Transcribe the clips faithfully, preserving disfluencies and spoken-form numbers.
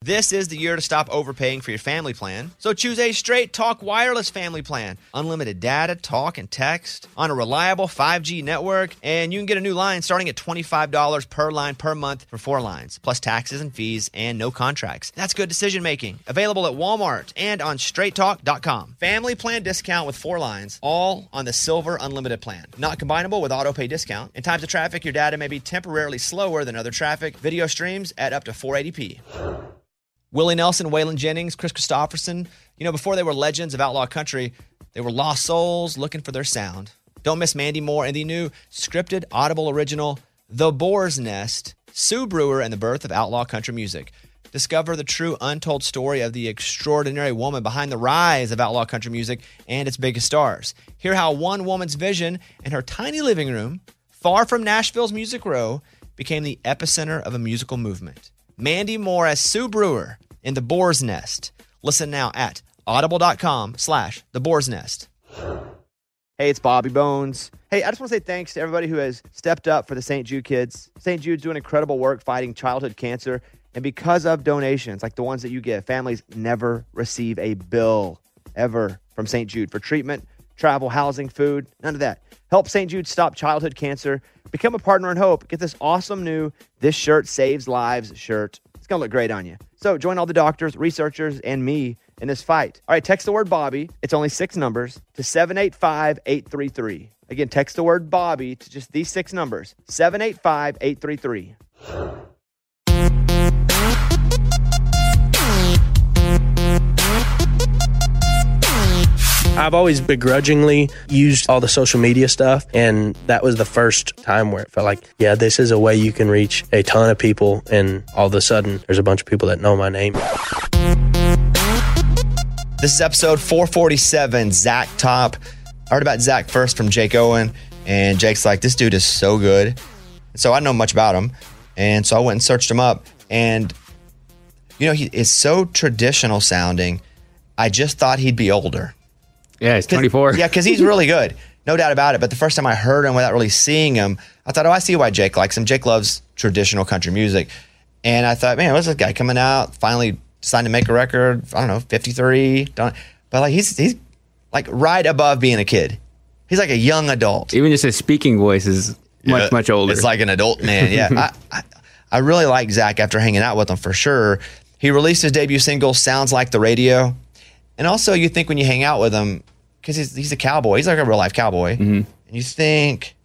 This is the year to stop overpaying for your family plan. So choose a Straight Talk Wireless family plan. Unlimited data, talk, and text on a reliable five G network. And you can get a new line starting at twenty-five dollars per line per month for four lines, plus taxes and fees and no contracts. That's good decision making. Available at Walmart and on straight talk dot com. Family plan discount with four lines, all on the Silver Unlimited plan. Not combinable with auto pay discount. In times of traffic, your data may be temporarily slower than other traffic. Video streams at up to four eighty p. Willie Nelson, Waylon Jennings, Chris Christopherson, you know, before they were legends of outlaw country, they were lost souls looking for their sound. Don't miss Mandy Moore and the new scripted Audible original, The Boar's Nest, Sue Brewer and the Birth of Outlaw Country Music. Discover the true untold story of the extraordinary woman behind the rise of outlaw country music and its biggest stars. Hear how one woman's vision in her tiny living room, far from Nashville's Music Row, became the epicenter of a musical movement. Mandy Moore as Sue Brewer in The Boar's Nest. Listen now at audible.com slash The Boar's Nest. Hey, it's Bobby Bones. Hey, I just want to say thanks to everybody who has stepped up for the Saint Jude kids. Saint Jude's doing incredible work fighting childhood cancer. And because of donations like the ones that you give, families never receive a bill ever from Saint Jude for treatment, travel, housing, food, none of that. Help Saint Jude stop childhood cancer. Become a partner in hope. Get this awesome new This Shirt Saves Lives shirt. It's going to look great on you. So join all the doctors, researchers, and me in this fight. All right, text the word Bobby. It's only six numbers to seven eight five, eight three three. Again, text the word Bobby to just these six numbers, seven eight five, eight three three. I've always begrudgingly used all the social media stuff, and that was the first time where it felt like, yeah, this is a way you can reach a ton of people, and all of a sudden, there's a bunch of people that know my name. This is episode four forty-seven, Zach Top. I heard about Zach first from Jake Owen, and Jake's like, this dude is so good. So I didn't know much about him, and so I went and searched him up, and, you know, he is so traditional sounding, I just thought he'd be older. Yeah, he's twenty-four. Yeah, because he's really good. No doubt about it. But the first time I heard him without really seeing him, I thought, oh, I see why Jake likes him. Jake loves traditional country music. And I thought, man, what's this guy coming out, finally deciding to make a record, I don't know, fifty-three. Don't, but like he's he's like right above being a kid. He's like a young adult. Even just his speaking voice is much, yeah, much older. It's like an adult man, yeah. I, I, I really like Zach after hanging out with him for sure. He released his debut single, Sounds Like the Radio. And also, you think when you hang out with him, because he's, he's a cowboy, he's like a real life cowboy, mm-hmm. and you think,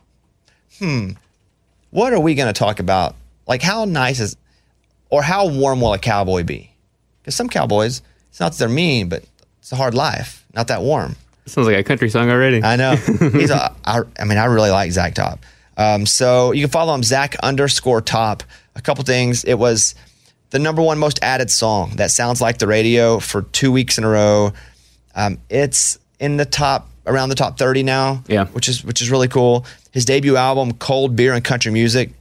hmm, what are we going to talk about? Like, how nice is, or how warm will a cowboy be? Because some cowboys, it's not that they're mean, but it's a hard life, not that warm. Sounds like a country song already. I know. He's a, I, I mean, I really like Zach Top. Um, so you can follow him, Zach underscore Top. A couple things. It was the number one most added song that sounds like the radio for two weeks in a row. Um, it's in the top, around the top thirty now, yeah, which is which is really cool. His debut album, Cold Beer and Country Music,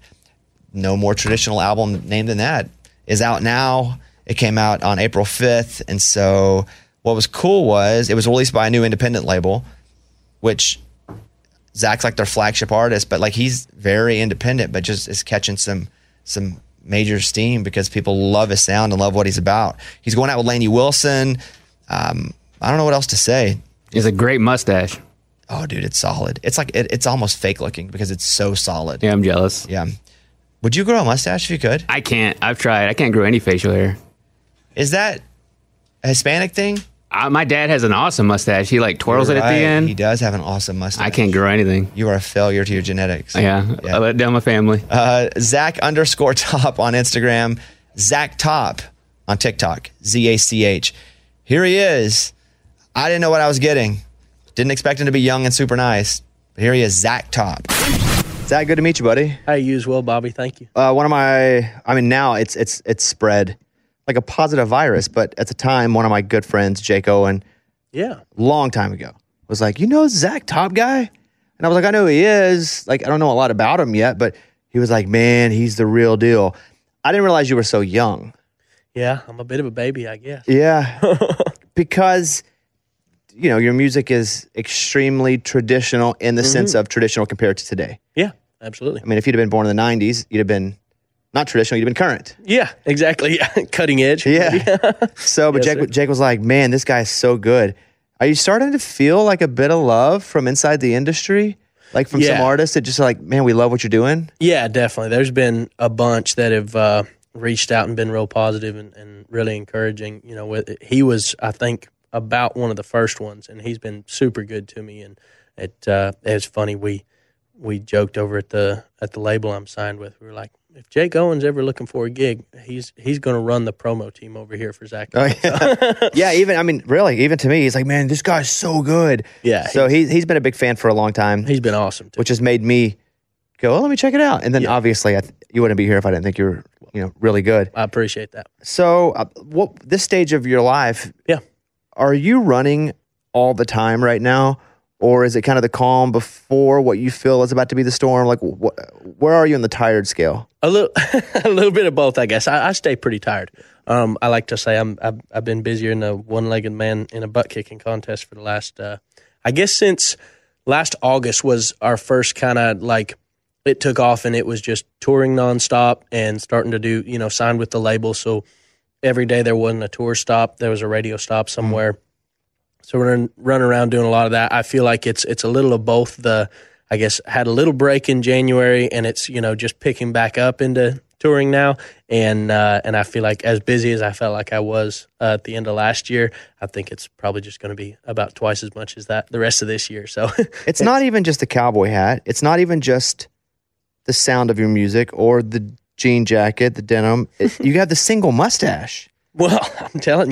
no more traditional album named than that, is out now. It came out on April fifth, and so what was cool was it was released by a new independent label, which Zach's like their flagship artist, but like he's very independent, but just is catching some some major steam because people love his sound and love what he's about. He's going out with Lainey Wilson. Um, I don't know what else to say. He has a great mustache. Oh, dude, it's solid. It's like it, it's almost fake looking because it's so solid. Yeah, I'm jealous. Yeah. Would you grow a mustache if you could? I can't. I've tried. I can't grow any facial hair. Is that a Hispanic thing? Uh, my dad has an awesome mustache. He like twirls You're it right. at the end. He does have an awesome mustache. I can't grow anything. You are a failure to your genetics. Yeah, yeah. I let down my family. Uh, Zach underscore Top on Instagram. Zach Top on TikTok. Z A C H. Here he is. I didn't know what I was getting. Didn't expect him to be young and super nice. But here he is, Zach Top. Zach, good to meet you, buddy. How you as well, Bobby. Thank you. Uh, one of my, I mean, now it's it's it's spread like a positive virus, but at the time, one of my good friends, Jake Owen, yeah, long time ago, was like, you know Zach Top guy? And I was like, I know who he is. Like, I don't know a lot about him yet, but he was like, man, he's the real deal. I didn't realize you were so young. Yeah, I'm a bit of a baby, I guess. Yeah, because, you know, your music is extremely traditional in the mm-hmm. sense of traditional compared to today. Yeah, absolutely. I mean, if you'd have been born in the nineties, you'd have been not traditional, you'd have been current. Yeah, exactly. Yeah. Cutting edge. Yeah. So, but Yes, Jake, sir. Jake was like, man, this guy's so good. Are you starting to feel like a bit of love from inside the industry? Like from some Yeah. artists that just like, man, we love what you're doing? Yeah, definitely. There's been a bunch that have uh, reached out and been real positive and, and really encouraging. You know, with he was, I think, about one of the first ones, and he's been super good to me. And it uh, it's funny, we we joked over at the at the label I'm signed with. We were like, if Jake Owen's ever looking for a gig, he's he's going to run the promo team over here for Zach. Oh, yeah. Yeah, even, I mean, really, even to me, he's like, man, this guy's so good. Yeah, So he's, he's been a big fan for a long time, He's been awesome too. which has made me go, oh, let me check it out. And then Yeah. obviously, I th- you wouldn't be here if I didn't think you were, you know, really good. I appreciate that. So, uh, what this stage of your life, Yeah. are you running all the time right now? Or is it kind of the calm before what you feel is about to be the storm? Like, wh- where are you in the tired scale? A little, a little bit of both, I guess. I, I stay pretty tired. Um, I like to say I'm, I've, I've been busier than a one-legged man in a butt kicking contest for the last, uh, I guess, since last August was our first kind of like it took off, and it was just touring nonstop and starting to do, you know, signed with the label. So every day there wasn't a tour stop, there was a radio stop somewhere. Mm-hmm. So we're running, running around doing a lot of that. I feel like it's it's a little of both. The I guess had a little break in January, and it's you know just picking back up into touring now. And uh, and I feel like as busy as I felt like I was uh, at the end of last year, I think it's probably just going to be about twice as much as that the rest of this year. So It's not even just the cowboy hat. It's not even just the sound of your music or the jean jacket, the denim. It, you have the single mustache. well, I'm telling you,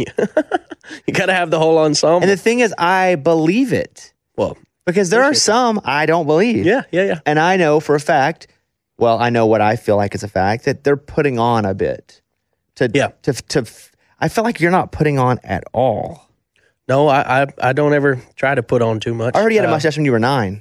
you got to have the whole ensemble. And the thing is, I believe it. well, Because there are Appreciate some I don't believe. yeah, yeah, yeah. And I know for a fact, well, I know what I feel like is a fact, that they're putting on a bit. To, Yeah. To, to, I feel like you're not putting on at all. No, I, I I don't ever try to put on too much. I already had a Uh, mustache when you were nine.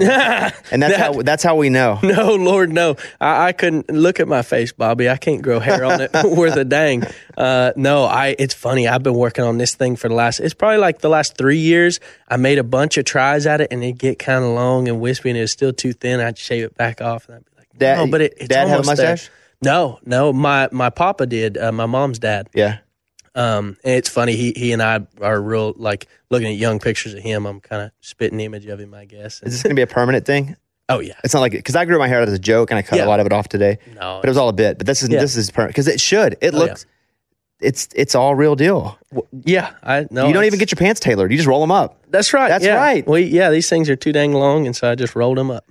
And that's That- how that's how we know. No, Lord, no. I, I couldn't look at my face, Bobby. I can't grow hair on it worth a dang. Uh, no, I. It's funny. I've been working on this thing for the last. It's probably like the last three years. I made a bunch of tries at it, and it'd get kind of long and wispy, and it was still too thin. I'd shave it back off, and I'd be like, Dad, no, but it, it's dad have a almost there. mustache? No, no. My my papa did. Uh, my mom's dad. Yeah. Um, and it's funny. He he and I are real like looking at young pictures of him. I'm kind of spitting the image of him, I guess. And- Is this going to be a permanent thing? oh yeah. It's not like because I grew my hair out as a joke and I cut Yeah. a lot of it off today, No, but it was all a bit. But this is Yeah. this is permanent because it should. It Oh, looks. It's it's all real deal. w- yeah. I no. you don't it's- even get your pants tailored. You just roll them up. That's right. That's yeah. right. Well, yeah, these things are too dang long, and so I just rolled them up.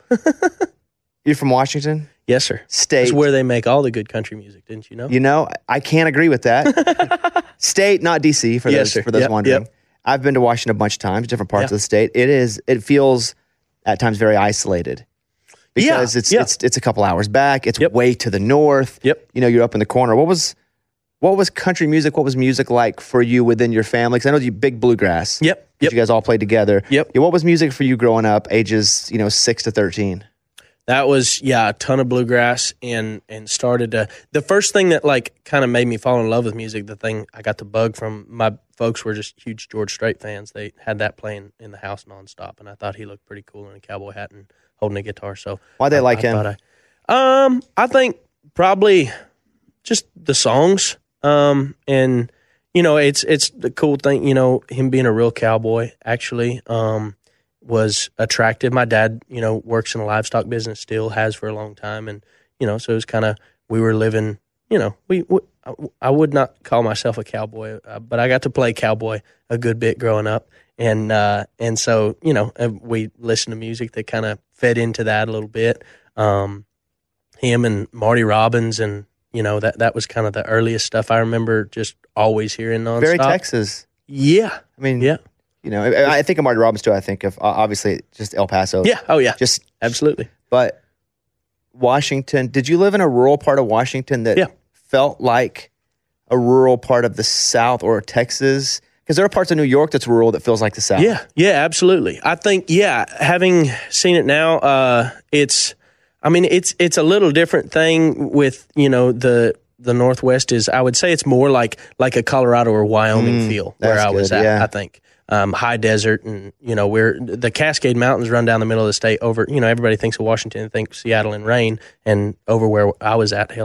You're from Washington Yes, sir. State. That's where they make all the good country music, didn't you know? You know, I can't agree with that. State, not D C, for Yes, those sir. for those Yep, wondering. yep. I've been to Washington a bunch of times, different parts Yeah. of the state. It is. It feels at times very isolated Yeah, because it's yeah. it's it's a couple hours back. It's Yep. way to the north. Yep. You know, you're up in the corner. What was what was country music? What was music like for you within your family? Because I know you big bluegrass. Yep. that Yep. You guys all played together. Yep. Yeah, what was music for you growing up, ages you know six to thirteen? That was yeah, a ton of bluegrass, and and started to the first thing that like kind of made me fall in love with music. The thing I got the bug from my folks were just huge George Strait fans. They had that playing in the house nonstop, and I thought he looked pretty cool in a cowboy hat and holding a guitar. So Why they I- like I him? thought I, um, I think probably just the songs. Um, and you know, it's it's the cool thing. You know, him being a real cowboy actually. Um. was attractive. My dad, you know, works in the livestock business, still has for a long time. And, you know, so it was kind of, we were living, you know, we, we I would not call myself a cowboy, uh, but I got to play cowboy a good bit growing up. And, uh, and so, you know, uh, we listened to music that kind of fed into that a little bit. Um, him and Marty Robbins and, you know, that, that was kind of the earliest stuff I remember just always hearing nonstop. Very Texas. Yeah. I mean, Yeah. You know, I, I think of Marty Robbins too. I think of uh, obviously just El Paso. Yeah. Oh, yeah. Just Absolutely. But Washington, did you live in a rural part of Washington that Yeah. felt like a rural part of the South or Texas? Because there are parts of New York that's rural that feels like the South. Yeah, yeah, absolutely. I think, yeah, having seen it now, uh, it's, I mean, it's it's a little different thing with, you know, the the Northwest is, I would say it's more like like a Colorado or Wyoming feel where that's I was good, at, yeah. I think. Um, high desert, and you know, where the Cascade Mountains run down the middle of the state over, you know, everybody thinks of Washington and thinks Seattle and rain, and over where I was at, hell, it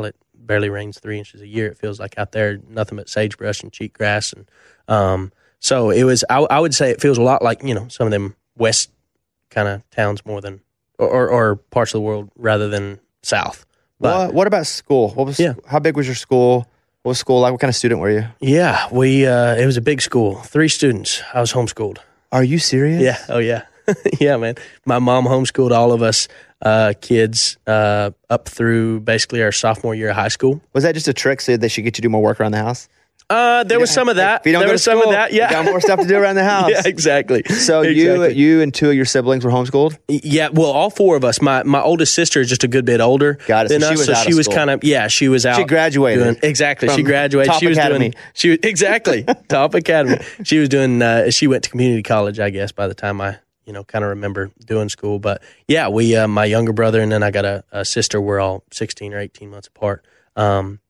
barely rains three inches a year. It feels like out there, nothing but sagebrush and cheatgrass. And um, so it was, I, I would say it feels a lot like, you know, some of them west kind of towns more than, or, or, or parts of the world rather than south. But, what, what about school? What was, yeah. How big was your school? What was school like? What kind of student were you? Yeah, we, uh, it was a big school, three students. I was homeschooled. Are you serious? Yeah. Oh, yeah. Yeah, man. My mom homeschooled all of us uh, kids uh, up through basically our sophomore year of high school. Was that just a trick so they should get you to do more work around the house? Uh, there was some of that. If you don't there go was to school, some of that. Yeah, you got more stuff to do around the house. Yeah, exactly. So exactly. you, you and two of your siblings were homeschooled. Yeah, well, all four of us. My my oldest sister is just a good bit older Got it. than So she us, was so out she of was school. kind of yeah. She was out. She graduated. Doing, exactly. She from graduated. Top she was Academy. doing. She was exactly Top Academy. She was doing. Uh, she went to community college, I guess. By the time I you know kind of remember doing school, but yeah, we uh, my younger brother and then I got a, a sister. We're all sixteen or eighteen months apart. Um,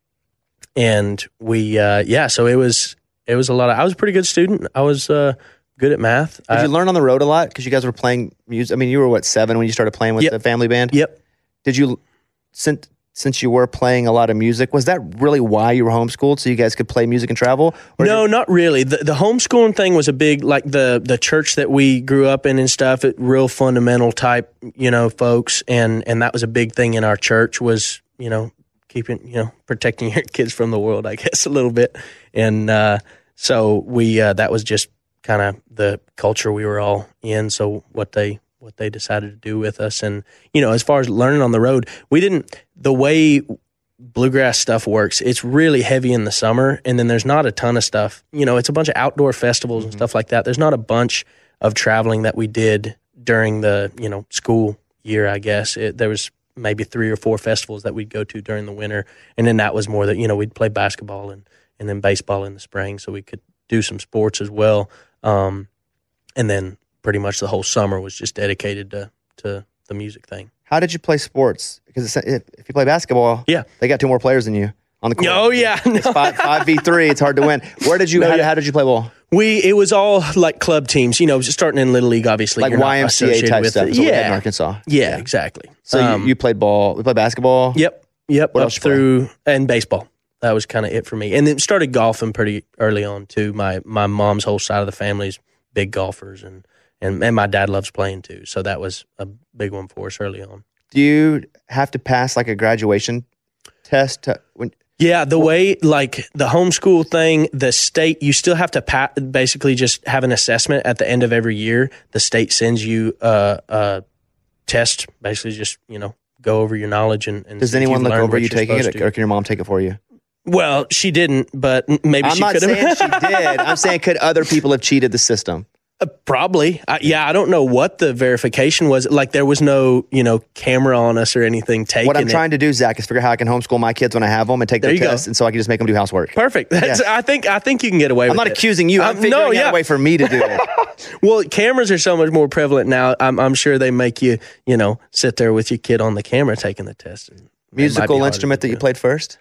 and we uh, yeah, so it was. It was a lot of, I was a pretty good student. I was uh, good at math. Did I, you learn on the road a lot? Because you guys were playing music. I mean, you were, what, seven when you started playing with Yep. the family band? Yep. Did you, since, since you were playing a lot of music, was that really why you were homeschooled? So you guys could play music and travel? Or No, did- not really. The, the homeschooling thing was a big, like the, the church that we grew up in and stuff, it, real fundamental type, you know, folks. And, and that was a big thing in our church was, you know, keeping, you know, protecting your kids from the world, I guess, a little bit. And, uh, So we uh, that was just kind of the culture we were all in. So what they what they decided to do with us, and you know, as far as learning on the road, we didn't. The way bluegrass stuff works, it's really heavy in the summer, and then there's not a ton of stuff. You know, it's a bunch of outdoor festivals and stuff like that. There's not a bunch of traveling that we did during the you know school year. I guess it, there was maybe three or four festivals that we'd go to during the winter, and then that was more that you know we'd play basketball and. and then baseball in the spring, so we could do some sports as well. Um, and then pretty much the whole summer was just dedicated to, to the music thing. How did you play sports? Because if, if you play basketball, Yeah. they got two more players than you on the court. Oh, yeah. It's five, five v three. It's hard to win. Where did you, No, how, yeah. how did you play ball? We It was all like club teams, you know, just starting in Little League, obviously. Like You're not Y M C A associated type with stuff. it. That's what we had in Yeah. Arkansas. Yeah, exactly. So Um, you, you played ball. We played basketball. Yep, yep, What up else you play? through, and baseball. That was kind of it for me. And then started golfing pretty early on, too. My my mom's whole side of the family's big golfers, and, and, and my dad loves playing, too. So that was a big one for us early on. Do you have to pass like a graduation test? To, when, Yeah, the way, like, the homeschool thing, the state, you still have to pa- basically just have an assessment at the end of every year. The state sends you a, a test, basically just, you know, go over your knowledge. and, and does see if anyone you've look learned over what you you're taking it, supposed to. or can your mom take it for you? Well, she didn't, but m- maybe I'm she not could saying have. she did. I'm saying could other people have cheated the system? Uh, Probably. I, yeah, I don't know what the verification was. Like, there was no, you know, camera on us or anything taken. What I'm it. trying to do, Zach, is figure out how I can homeschool my kids when I have them and take There their you go. tests, and so I can just make them do housework. Perfect. That's, Yeah. I think I think you can get away I'm with not it. accusing you. I'm Um, figuring no, out yeah. a way for me to do it. Well, cameras are so much more prevalent now. I'm, I'm sure they make you, you know, sit there with your kid on the camera taking the test. And it might be Musical harder instrument to that you do. played first?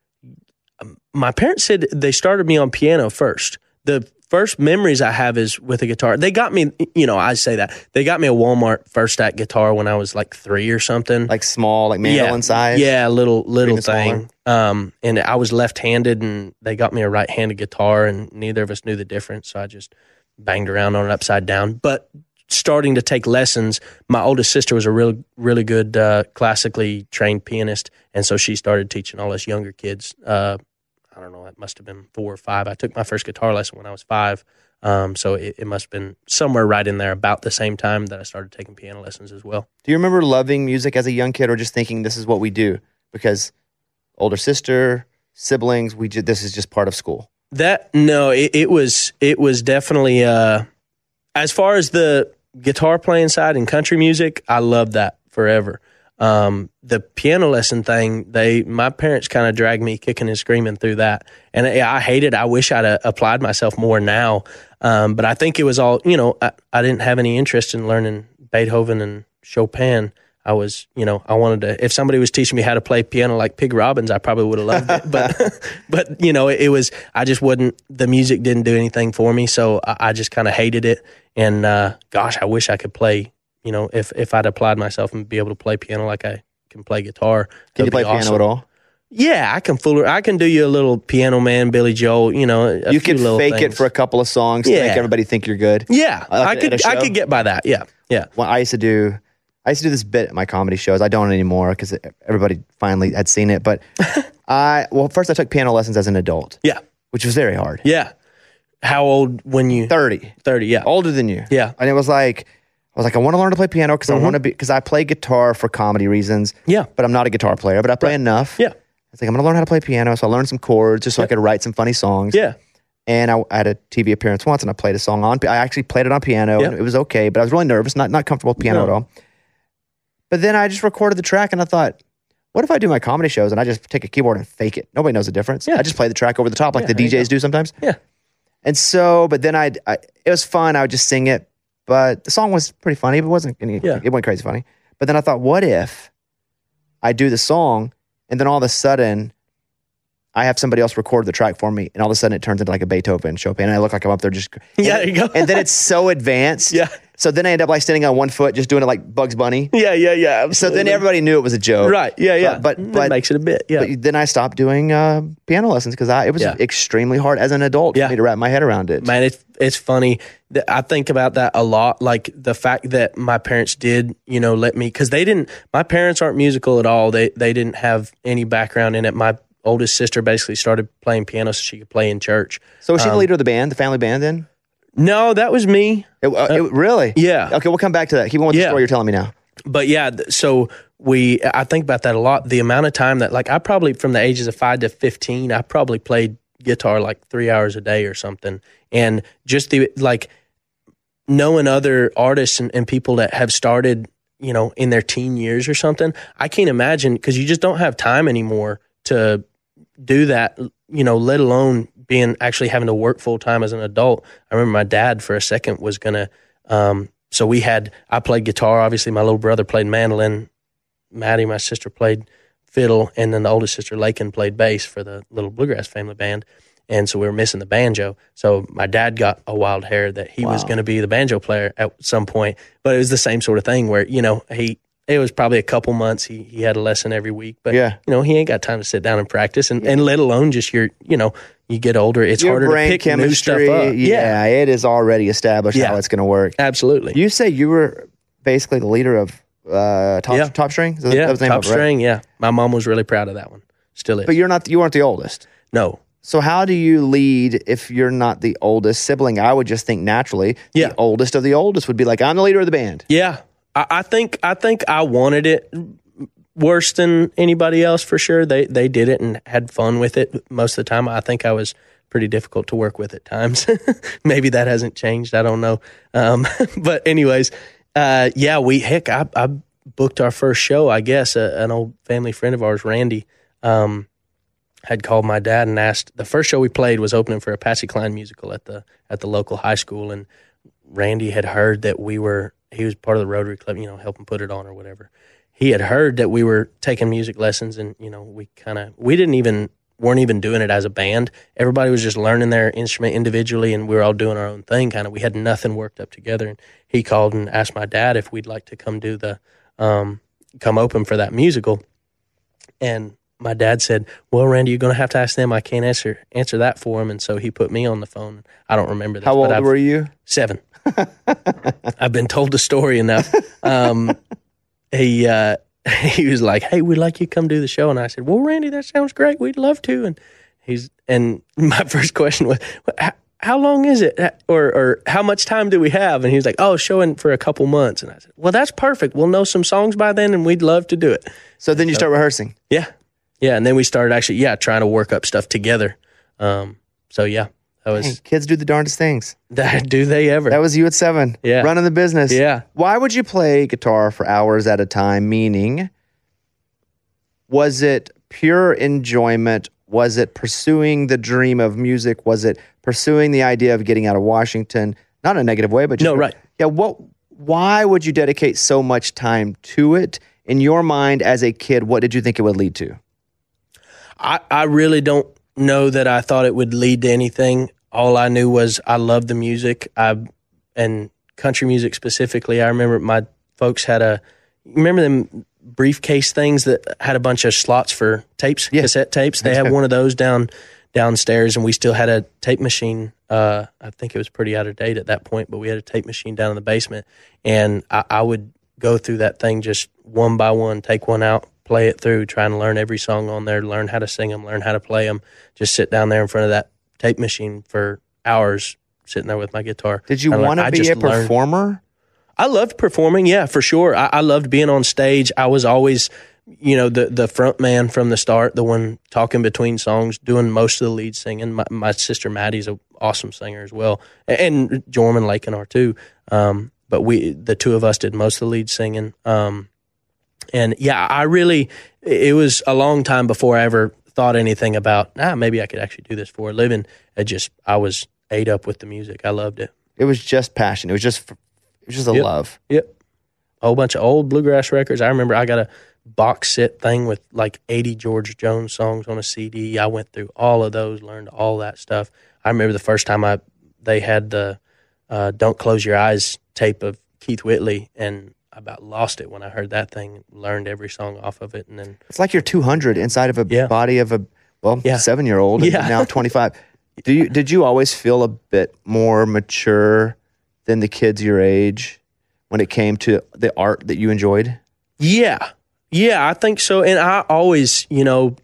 My parents said they started me on piano first. The first memories I have is with a guitar. They got me, you know, I say that. They got me a Walmart First Act guitar when I was like three or something. Like small, like mandolin yeah, size? Yeah, a little little Bigger, smaller? thing. Um, and I was left-handed, and they got me a right-handed guitar, and neither of us knew the difference, so I just banged around on it upside down. But starting to take lessons, my oldest sister was a real, really good uh, classically trained pianist, and so she started teaching all us younger kids. Uh, I don't know, it must have been four or five. I took my first guitar lesson when I was five, um, so it, it must have been somewhere right in there about the same time that I started taking piano lessons as well. Do you remember loving music as a young kid, or just thinking this is what we do? Because older sister, siblings, we ju- this is just part of school. That no, it, it was it was definitely uh, as far as the guitar playing side and country music, I loved that forever. Um, the piano lesson thing, they my parents kind of dragged me kicking and screaming through that, and I, I hated. I wish I'd uh, applied myself more now, um, but I think it was all you know. I, I didn't have any interest in learning Beethoven and Chopin. I was, you know, I wanted to. If somebody was teaching me how to play piano like Pig Robbins, I probably would have loved it. But, but you know, it, it was. I just wouldn't. The music didn't do anything for me, so I, I just kind of hated it. And uh, gosh, I wish I could play. You know, if if I'd applied myself and be able to play piano like I can play guitar. Can you that'd be play piano awesome. at all? Yeah, I can fool her. I can do you a little Piano Man, Billy Joel. You know, a You few could little fake things. it for a couple of songs to Yeah. make everybody think you're good. Yeah, Like I at a could. I show? could get by that. Yeah, yeah. Well, I used to do, I used to do this bit at my comedy shows. I don't anymore because everybody finally had seen it. But I, well, first I took piano lessons as an adult, Yeah, which was very hard. yeah. How old when you? thirty, Thirty. Yeah. older than you. Yeah. And it was like, I was like, I want to learn to play piano because I want to be, because I play guitar for comedy reasons. Yeah. But I'm not a guitar player, but I play enough. Yeah. It's like, I'm going to learn how to play piano. So I learned some chords just so I could write some funny songs. Yeah. And I, I had a T V appearance once and I played a song on, I actually played it on piano Yeah. and it was okay, but I was really nervous, not, not comfortable with piano No. at all. But then I just recorded the track and I thought, what if I do my comedy shows and I just take a keyboard and fake it? Nobody knows the difference. Yeah. I just play the track over the top like Yeah, the there you D Js do sometimes. Yeah. And so, but then I'd, I, it was fun. I would just sing it, but the song was pretty funny, but it wasn't any, Yeah. it wasn't crazy funny. But then I thought, what if I do the song and then all of a sudden I have somebody else record the track for me and all of a sudden it turns into like a Beethoven, Chopin, and I look like I'm up there just, Yeah, and, there you go. and then it's so advanced. Yeah. So then I end up like standing on one foot, just doing it like Bugs Bunny. Yeah. Yeah. Yeah. So Absolutely. then everybody knew it was a joke. Right. Yeah. Yeah. But- that but- makes it a bit. Yeah. But then I stopped doing uh, piano lessons because I it was Yeah. extremely hard as an adult Yeah. for me to wrap my head around it. Man, it's it's funny. that I think about that a lot. Like the fact that my parents did, you know, let me, because they didn't. My parents aren't musical at all. They they didn't have any background in it. My oldest sister basically started playing piano so she could play in church. So was she the Um, leader of the band, the family band then? No, that was me. It, uh, it, really? Yeah. Okay, we'll come back to that. Keep on with the Yeah. story you're telling me now. But yeah, th- so we, I think about that a lot. The amount of time that, like, I probably from the ages of five to fifteen, I probably played guitar like three hours a day or something. And just the, like, knowing other artists and, and people that have started, you know, in their teen years or something, I can't imagine, because you just don't have time anymore to do that, you know, let alone being actually having to work full time as an adult. I remember my dad for a second was going to, um, so we had, I played guitar, obviously my little brother played mandolin, Maddie, my sister, played fiddle, and then the oldest sister, Lakin, played bass for the Little Bluegrass Family Band. And so we were missing the banjo. So my dad got a wild hair that he was Wow. going to be the banjo player at some point. But it was the same sort of thing where, you know, he, it was probably a couple months. He he had a lesson every week. But, Yeah. you know, he ain't got time to sit down and practice. And, and let alone just your, you know, you get older, it's Your harder to brain pick new stuff chemistry, up. yeah, it is already established Yeah. how it's going to work. Absolutely. You say you were basically the leader of uh, top, Yeah. top string? Is that- yeah, that was the name top of it, right? string, yeah. My mom was really proud of that one. Still is. But you're not. You weren't the oldest. no. So how do you lead if you're not the oldest sibling? I would just think naturally Yeah. the oldest of the oldest would be like, I'm the leader of the band. Yeah, I, I think I think I wanted it worse than anybody else for sure. They they did it and had fun with it most of the time. I think I was pretty difficult to work with at times. Maybe that hasn't changed. I don't know. Um, but anyways, uh, yeah, we heck, I, I booked our first show. I guess uh, an old family friend of ours, Randy. Um, had called my dad and asked. The first show we played was opening for a Patsy Cline musical at the at the local high school, and Randy had heard that we were. He was part of the Rotary Club, you know, helping put it on or whatever. He had heard that we were taking music lessons, and you know, we kind of we didn't even weren't even doing it as a band. Everybody was just learning their instrument individually, and we were all doing our own thing. Kind of, we had nothing worked up together. And he called and asked my dad if we'd like to come do the um, come open for that musical, and my dad said, well, Randy, you're going to have to ask them. I can't answer answer that for him. And so he put me on the phone. I don't remember this. How old but I've, were you? Seven. I've been told the story enough. Um, he uh, he was like, hey, we'd like you to come do the show. And I said, well, Randy, that sounds great. We'd love to. And he's and my first question was, how long is it? Or, or how much time do we have? And he was like, oh, showing for a couple months. And I said, well, that's perfect. We'll know some songs by then, and we'd love to do it. So then you start rehearsing. Yeah. Yeah. And then we started actually, yeah, trying to work up stuff together. Um, so, yeah, that was, Hey, kids do the darndest things. that, do they ever? That was you at seven. Yeah. Running the business. Yeah. Why would you play guitar for hours at a time? Meaning, was it pure enjoyment? Was it pursuing the dream of music? Was it pursuing the idea of getting out of Washington? Not in a negative way, but just No, right. Yeah. What? Why would you dedicate so much time to it? In your mind, as a kid, what did you think it would lead to? I, I really don't know that I thought it would lead to anything. All I knew was I loved the music. I and country music specifically. I remember my folks had a, remember them briefcase things that had a bunch of slots for tapes, Yeah. cassette tapes. They have one of those down downstairs, and we still had a tape machine. Uh, I think it was pretty out of date at that point, but we had a tape machine down in the basement, and I, I would go through that thing just one by one, take one out, play it through, trying to learn every song on there, learn how to sing them, learn how to play them. Just sit down there in front of that tape machine for hours, sitting there with my guitar. Did you Kinda want learn- to I be just a learned- performer? I loved performing, yeah, for sure. I, I loved being on stage. I was always, you know, the the front man from the start, the one talking between songs, doing most of the lead singing. My, my sister Maddie's an awesome singer as well, and Jorman Lakenar too. Um, but we, the two of us, did most of the lead singing. Um, and yeah, I really, it was a long time before I ever thought anything about, ah, maybe I could actually do this for a living. It just, I was ate up with the music. I loved it. It was just passion. It was just, it was just a Yep. love. Yep. A whole bunch of old bluegrass records. I remember I got a box set thing with like eighty George Jones songs on a C D. I went through all of those, learned all that stuff. I remember the first time I they had the uh, Don't Close Your Eyes tape of Keith Whitley, and I about lost it when I heard that thing, learned every song off of it. And then It's like you're two hundred inside of a Yeah. body of a, well, Yeah. seven-year-old, and Yeah. now twenty-five. Do you, did you always feel a bit more mature than the kids your age when it came to the art that you enjoyed? Yeah. Yeah, I think so. And I always, you know,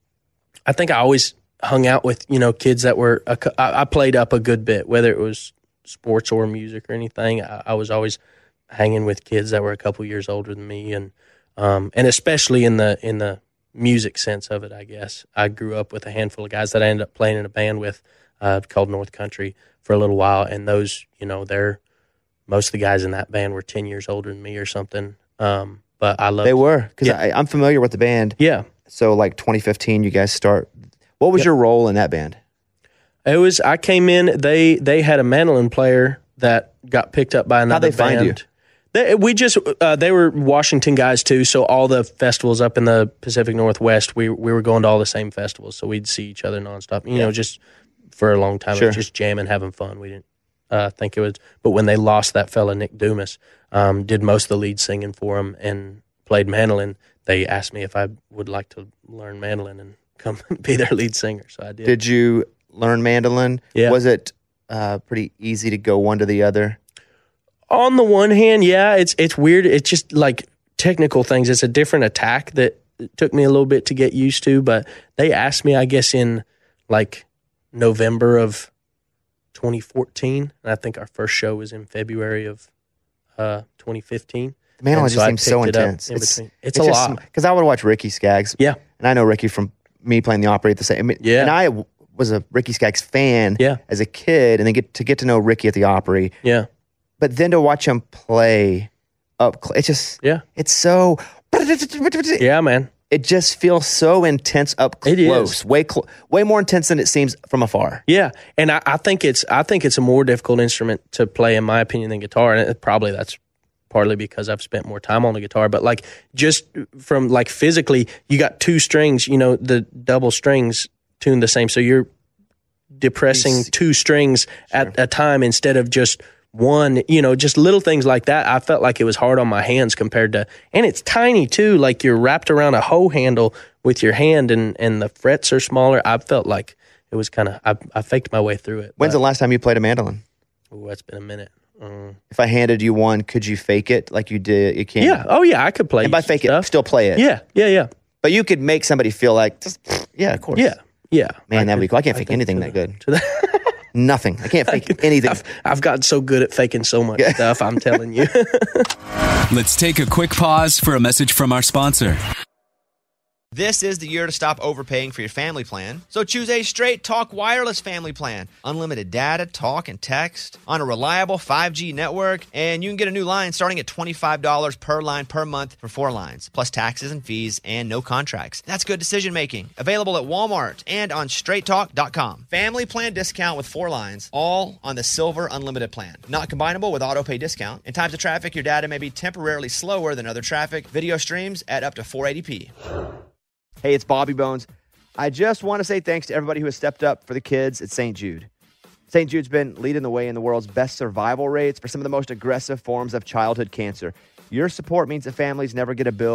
I think I always hung out with, you know, kids that were, a cou- I I played up a good bit, whether it was sports or music or anything. I, I was always hanging with kids that were a couple years older than me. And, um, and especially in the, in the music sense of it, I guess. I grew up with a handful of guys that I ended up playing in a band with, uh, called North Country for a little while. And those, you know, they're, most of the guys in that band were ten years older than me or something. Um, but I love They were, because Yeah. I'm familiar with the band. Yeah. So like twenty fifteen, you guys start. What was Yep. your role in that band? It was, I came in, they, they had a mandolin player that got picked up by another they find band. you? They, we just, uh, they were Washington guys too. So all the festivals up in the Pacific Northwest, we, we were going to all the same festivals. So we'd see each other nonstop, you know, just for a long time, Sure. it was just jamming, having fun. We didn't, uh, think it was, but when they lost that fella, Nick Dumas, um, did most of the lead singing for them and played mandolin. They asked me if I would like to learn mandolin and come be their lead singer. So I did. Did you learn mandolin? Yeah. Was it uh, pretty easy to go one to the other? On the one hand, yeah, it's it's weird. It's just like technical things. It's a different attack that it took me a little bit to get used to. But they asked me, I guess, in like November of twenty fourteen, and I think our first show was in February of uh, twenty fifteen. The mandolin And just I seems so picked it up intense. in It's, between. It's a lot. Because I would watch Ricky Skaggs. Yeah. And I know Ricky from me playing the Opry at the same. I mean, Yeah. And I w- was a Ricky Skaggs fan Yeah. as a kid, and then get to get to know Ricky at the Opry. Yeah, But then to watch him play up, cl- it's just, yeah, it's so. yeah, man. It just feels so intense up It close, is. way cl- way more intense than it seems from afar. Yeah, and I, I think it's I think it's a more difficult instrument to play, in my opinion, than guitar, and it, probably that's partly because I've spent more time on the guitar. But like just from like physically, you got two strings, you know, the double strings tuned the same, so you're depressing Yes. two strings at a time instead of just one, you know, just little things like that. I felt like it was hard on my hands compared to, and it's tiny too, like you're wrapped around a hoe handle with your hand, and, and the frets are smaller. I felt like it was kind of, I, I faked my way through it. When's the last time you played a mandolin? Ooh, that's been a minute. Um, If I handed you one, could you fake it like you did? You can't. yeah. Oh yeah, I could play. And by some fake stuff. it, still play it. Yeah, yeah, yeah, But you could make somebody feel like, just, yeah, of course. yeah, yeah. Man, that'd be could- cool. I can't fake think anything to that the- good. to the- Nothing. I can't fake anything. I've, I've gotten so good at faking so much stuff. I'm telling you. Let's take a quick pause for a message from our sponsor. This is the year to stop overpaying for your family plan. So choose a Straight Talk Wireless family plan. Unlimited data, talk, and text on a reliable five G network. And you can get a new line starting at twenty-five dollars per line per month for four lines, plus taxes and fees and no contracts. That's good decision making. Available at Walmart and on straight talk dot com. Family plan discount with four lines, all on the Silver Unlimited plan. Not combinable with auto pay discount. In times of traffic, your data may be temporarily slower than other traffic. Video streams at up to four eighty p. Hey, it's Bobby Bones. I just want to say thanks to everybody who has stepped up for the kids at Saint Jude. Saint Jude's been leading the way in the world's best survival rates for some of the most aggressive forms of childhood cancer. Your support means that families never get a bill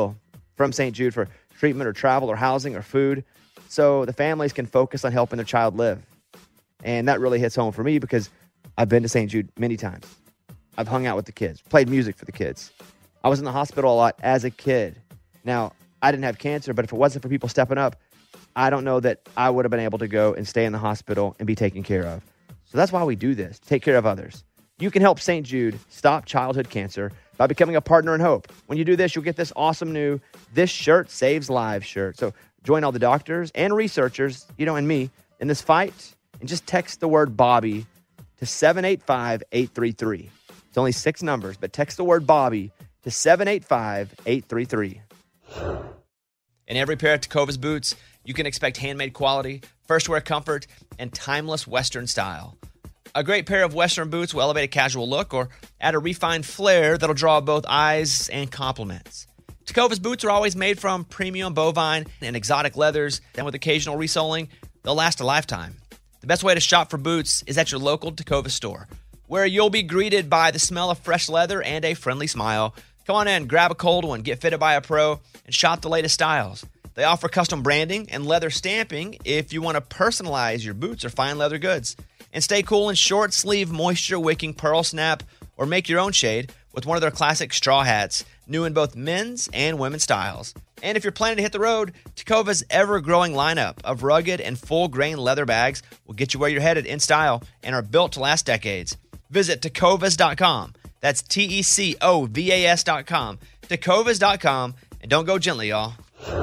from Saint Jude for treatment or travel or housing or food, so the families can focus on helping their child live. And that really hits home for me because I've been to Saint Jude many times. I've hung out with the kids, played music for the kids. I was in the hospital a lot as a kid. Now, I didn't have cancer, but if it wasn't for people stepping up, I don't know that I would have been able to go and stay in the hospital and be taken care of. So that's why we do this, take care of others. You can help Saint Jude stop childhood cancer by becoming a partner in hope. When you do this, you'll get this awesome new This Shirt Saves Lives shirt. So join all the doctors and researchers, you know, and me in this fight, and just text the word Bobby to seven eight five, eight three three. It's only six numbers, but text the word Bobby to seven eight five, eight three three. In every pair of Tecovas boots, you can expect handmade quality, first wear comfort, and timeless Western style. A great pair of Western boots will elevate a casual look or add a refined flair that'll draw both eyes and compliments. Tecovas boots are always made from premium bovine and exotic leathers, and with occasional resoling, they'll last a lifetime. The best way to shop for boots is at your local Tecovas store, where you'll be greeted by the smell of fresh leather and a friendly smile. Come on in, grab a cold one, get fitted by a pro, and shop the latest styles. They offer custom branding and leather stamping if you want to personalize your boots or fine leather goods. And stay cool in short sleeve, moisture wicking pearl snap, or make your own shade with one of their classic straw hats, new in both men's and women's styles. And if you're planning to hit the road, Tecovas' ever-growing lineup of rugged and full-grain leather bags will get you where you're headed in style and are built to last decades. Visit tecovas dot com. That's T E C O V A S dot com. tecovas dot com. And don't go gently, y'all.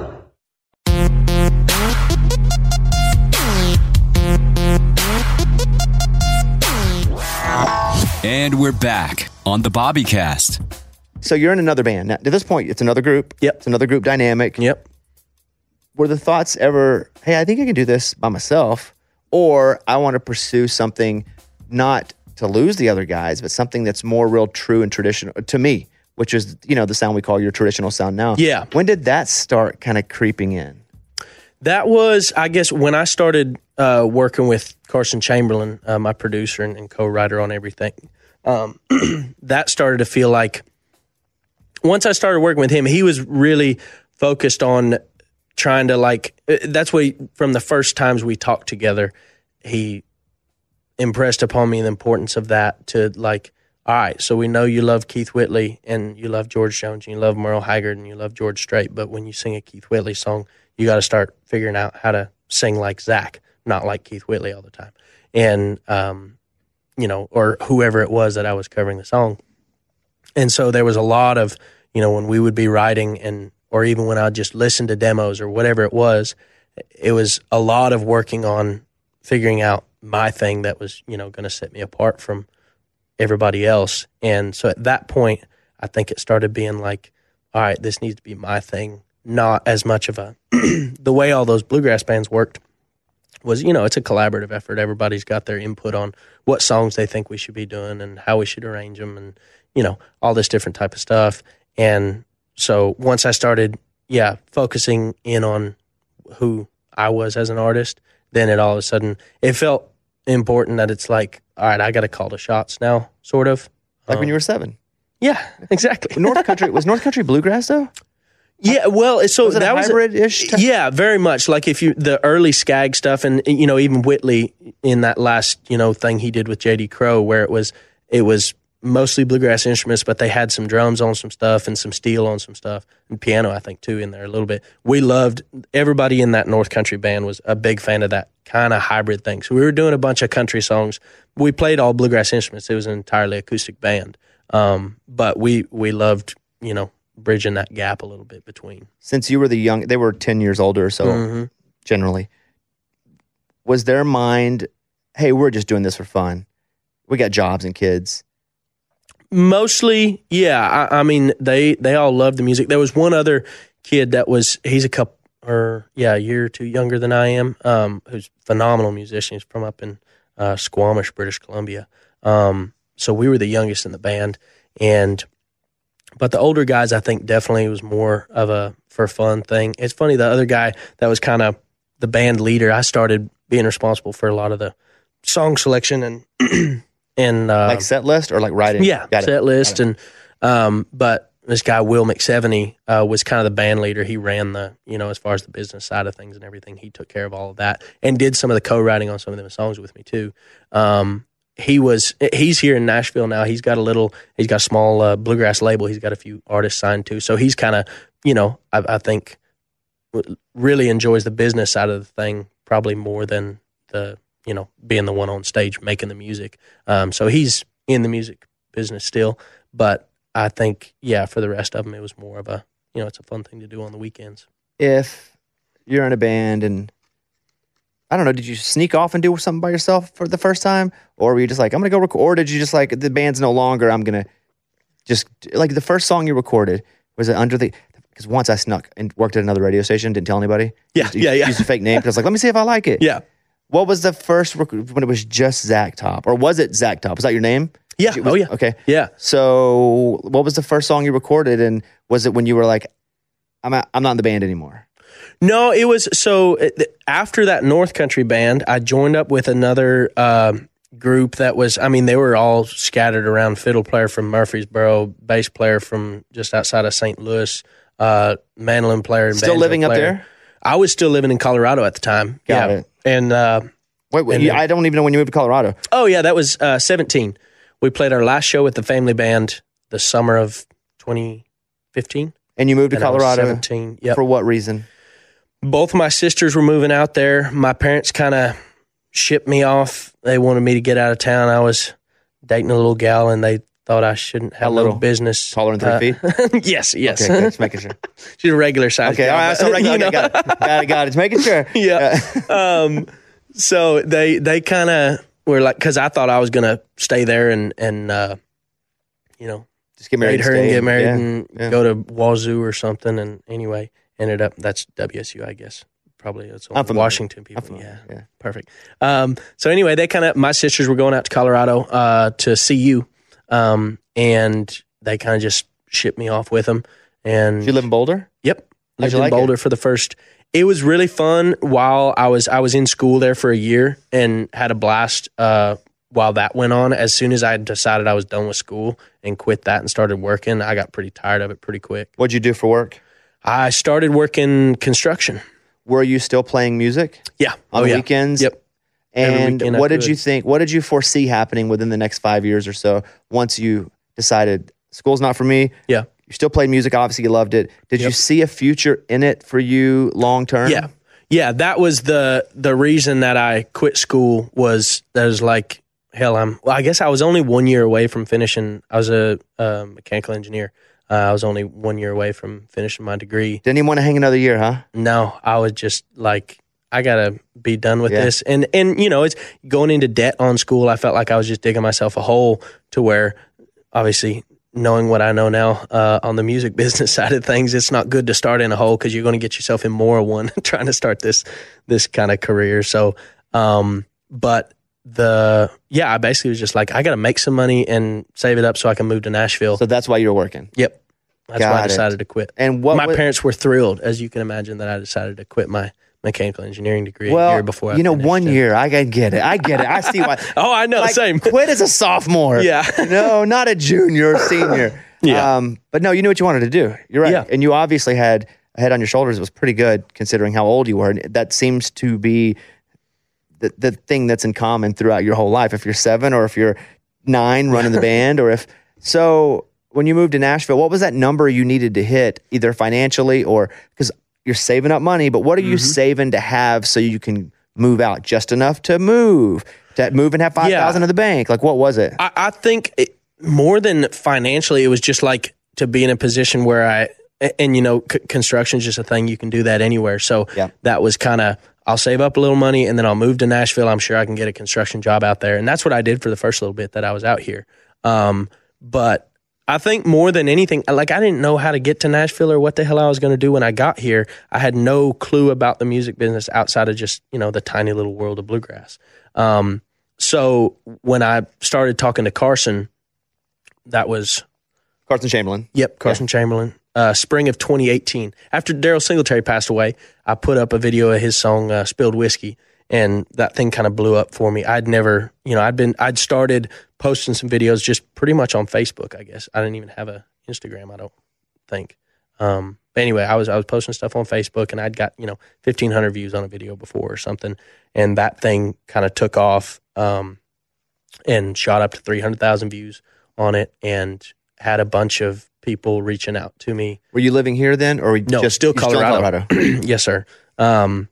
And we're back on the Bobbycast. So you're in another band. Now, at this point, it's another group. Yep. It's another group dynamic. Yep. Were the thoughts ever, hey, I think I can do this by myself, or I want to pursue something not to lose the other guys, but something that's more real true and traditional to me, which is, you know, the sound we call your traditional sound now. Yeah. When did that start kind of creeping in? That was, I guess, when I started uh, working with Carson Chamberlain, uh, my producer and, and co-writer on everything. Um, that started to feel like, once I started working with him, he was really focused on trying to, like, that's what he, from the first times we talked together, he impressed upon me the importance of that to, like, all right, so we know you love Keith Whitley and you love George Jones and you love Merle Haggard and you love George Strait, but when you sing a Keith Whitley song, you got to start figuring out how to sing like Zach, not like Keith Whitley all the time. And, um, you know, or whoever it was that I was covering the song. And so there was a lot of, you know, when we would be writing and, or even when I'd just listen to demos or whatever it was, it was a lot of working on figuring out my thing that was, you know, going to set me apart from everybody else. And so at that point, I think it started being like, all right, this needs to be my thing. Not as much of a, the way all those bluegrass bands worked was, you know, it's a collaborative effort. Everybody's got their input on what songs they think we should be doing and how we should arrange them and, you know, all this different type of stuff. And so once I started, yeah, focusing in on who I was as an artist, then it all of a sudden, it felt important that it's like, all right, I got to call the shots now, sort of. Like um, when you were seven. Yeah, exactly. North Country, was North Country bluegrass though? Yeah, well, so was it that a was hybrid-ish type? Yeah, very much. Like if you the early Skag stuff, and you know even Whitley in that last you know thing he did with J D Crowe, where it was it was mostly bluegrass instruments, but they had some drums on some stuff and some steel on some stuff, and piano I think too in there a little bit. We loved everybody in that North Country band was a big fan of that kind of hybrid thing. So we were doing a bunch of country songs. We played all bluegrass instruments. It was an entirely acoustic band, um, but we we loved you know. bridging that gap a little bit between. Since you were the young, they were ten years older, so mm-hmm. generally. Was their mind, hey, we're just doing this for fun. We got jobs and kids. Mostly, yeah. I, I mean, they they all loved the music. There was one other kid that was, he's a couple, or yeah, a year or two younger than I am, um, who's a phenomenal musician. He's from up in uh, Squamish, British Columbia. Um, so we were the youngest in the band, and but the older guys, I think, definitely was more of a for fun thing. It's funny, the other guy that was kind of the band leader, I started being responsible for a lot of the song selection and and uh, like set list or like writing. Yeah, Got set it. list and um, but this guy, Will McSeveny, uh, was kind of the band leader. He ran the, you know, as far as the business side of things and everything, he took care of all of that and did some of the co-writing on some of them songs with me too. Um, he was, he's here in Nashville now. He's got a little, he's got a small uh, bluegrass label. He's got a few artists signed to. So he's kind of, you know, I, I think really enjoys the business side of the thing probably more than the, you know, being the one on stage making the music. Um, so he's in the music business still, but I think, yeah, for the rest of them, it was more of a, you know, it's a fun thing to do on the weekends. If you're in a band and, I don't know, did you sneak off and do something by yourself for the first time? Or were you just like, I'm going to go record? Or did you just like, the band's no longer, I'm going to just, like the first song you recorded, was it under the, because once I snuck and worked at another radio station, didn't tell anybody. Yeah, used, yeah, yeah. Used a fake name, because I was like, let me see if I like it. Yeah. What was the first, rec- when it was just Zach Top? Or was it Zach Top? Was that your name? Yeah. Was, oh, yeah. Okay. Yeah. So what was the first song you recorded? And was it when you were like, I'm not, I'm not in the band anymore? No, it was, so after that North Country band, I joined up with another uh, group that was, I mean, they were all scattered around. Fiddle player from Murfreesboro, bass player from just outside of Saint Louis, uh, mandolin player. And Still banjo living player. up there? I was still living in Colorado at the time. Got yeah. it. And, uh, Wait, wait and you, then- I don't even know when you moved to Colorado. oh, yeah, that was uh, seventeen. We played our last show with the family band the summer of twenty fifteen. And you moved to And I was Colorado seventeen. Yep. for what reason? Both of my sisters were moving out there. My parents kind of shipped me off. They wanted me to get out of town. I was dating a little gal, and they thought I shouldn't have How no little? business. Taller than three feet? yes, yes. Okay, just making sure. She's a regular size. Okay, gal, all right, but, so regular, you okay, know. got it, got it, got it. Just making sure. Yeah. um, so they they kind of were like, because I thought I was gonna stay there and and uh, you know, Just get married, date her stay and get in. married Yeah, and yeah. go to Wazoo or something. And anyway, ended up that's W S U, I guess. Probably it's I'm familiar. Washington people. I'm familiar, Yeah, yeah. perfect. Um, so anyway, they kind of my sisters were going out to Colorado uh, to see you, um, and they kind of just shipped me off with them. And Did you live in Boulder? Yep, How'd lived you in like Boulder it? for the first. It was really fun while I was I was in school there for a year and had a blast uh, while that went on. As soon as I decided I was done with school and quit that and started working, I got pretty tired of it pretty quick. What'd you do for work? I started working construction. Were you still playing music Yeah, on oh, the yeah. weekends? Yep. Every And weekend I what did could. you think? What did you foresee happening within the next five years or so once you decided school's not for me? Yeah. You still played music. Obviously, you loved it. Did you Yep. see a future in it for you long term? Yeah. Yeah, that was the the reason that I quit school was that was like, hell, I'm, well, I guess I was only one year away from finishing. I was a, uh mechanical engineer. Uh, I was only one year away from finishing my degree. Didn't even want to hang another year, huh? No, I was just like, I gotta be done with Yeah. this. And, and, you know, it's going into debt on school. I felt like I was just digging myself a hole to where obviously knowing what I know now uh, on the music business side of things, it's not good to start in a hole because you're going to get yourself in more of one trying to start this this kind of career. So, um, but the yeah, I basically was just like, I got to make some money and save it up so I can move to Nashville. So that's why you were working. Yep, that's Got why I it. decided to quit. And what my wa- parents were thrilled, as you can imagine, that I decided to quit my mechanical engineering degree well, a year before. I you know, finished one it. year, I can get it. I get it. I see why. Oh, I know, Like, same. Quit as a sophomore. Yeah. No, not a junior or senior. Yeah. Um, but no, you knew what you wanted to do. You're right. Yeah. And you obviously had a head on your shoulders that was pretty good considering how old you were. And that seems to be the, the thing that's in common throughout your whole life. If you're seven or if you're nine running the band or if so when you moved to Nashville, what was that number you needed to hit either financially or because you're saving up money, but what are you Mm-hmm. saving to have so you can move out just enough to move, to move and have five thousand Yeah. in the bank? Like what was it? I, I think it, more than financially, it was just like to be in a position where I, and you know, c- construction is just a thing. You can do that anywhere. So Yeah. that was kind of, I'll save up a little money and then I'll move to Nashville. I'm sure I can get a construction job out there. And that's what I did for the first little bit that I was out here. Um, but I think more than anything, like I didn't know how to get to Nashville or what the hell I was going to do when I got here. I had no clue about the music business outside of just, you know, the tiny little world of bluegrass. Um, so when I started talking to Carson, that was, Carson Chamberlain. yep, Carson Chamberlain, uh, spring of twenty eighteen. After Daryl Singletary passed away, I put up a video of his song, uh, Spilled Whiskey, and that thing kind of blew up for me. I'd never, you know, I'd been, I'd started posting some videos just pretty much on Facebook, I guess. I didn't even have a Instagram, I don't think. Um, but anyway, I was I was posting stuff on Facebook, and I'd got you know fifteen hundred views on a video before or something, and that thing kind of took off um, and shot up to three hundred thousand views on it, and had a bunch of people reaching out to me. Were you living here then, or No, just still you're Colorado. Still in Colorado? Yes, sir. Um,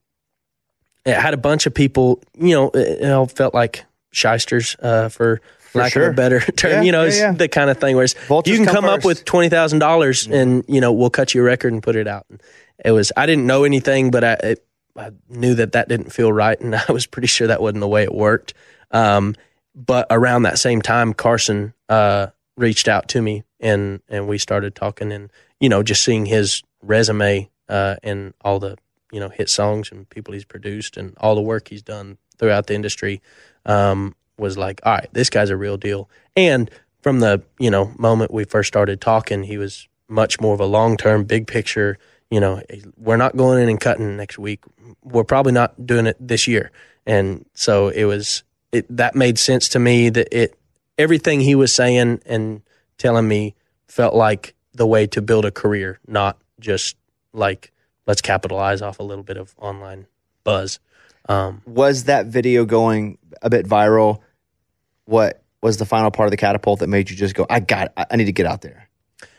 it had a bunch of people. You know, it, it all felt like shysters, uh, for, for lack sure. of a better term. Yeah, you know, yeah, it's yeah. the kind of thing where it's, Vultures you can come come up first. with twenty thousand dollars, and you know we'll cut you a record and put it out. And it was I didn't know anything, but I it, I knew that that didn't feel right, and I was pretty sure that wasn't the way it worked. Um, but around that same time, Carson uh, reached out to me, and and we started talking, and you know just seeing his resume uh, and all the you know hit songs and people he's produced and all the work he's done throughout the industry, um, was like, all right, this guy's a real deal. And from the you know moment we first started talking, he was much more of a long term, big picture. You know, we're not going in and cutting next week. We're probably not doing it this year. And so it was it that made sense to me that it everything he was saying and telling me felt like the way to build a career, not just like let's capitalize off a little bit of online buzz. Um, Was that video going a bit viral? What was the final part of the catapult that made you just go, I got it. I need to get out there?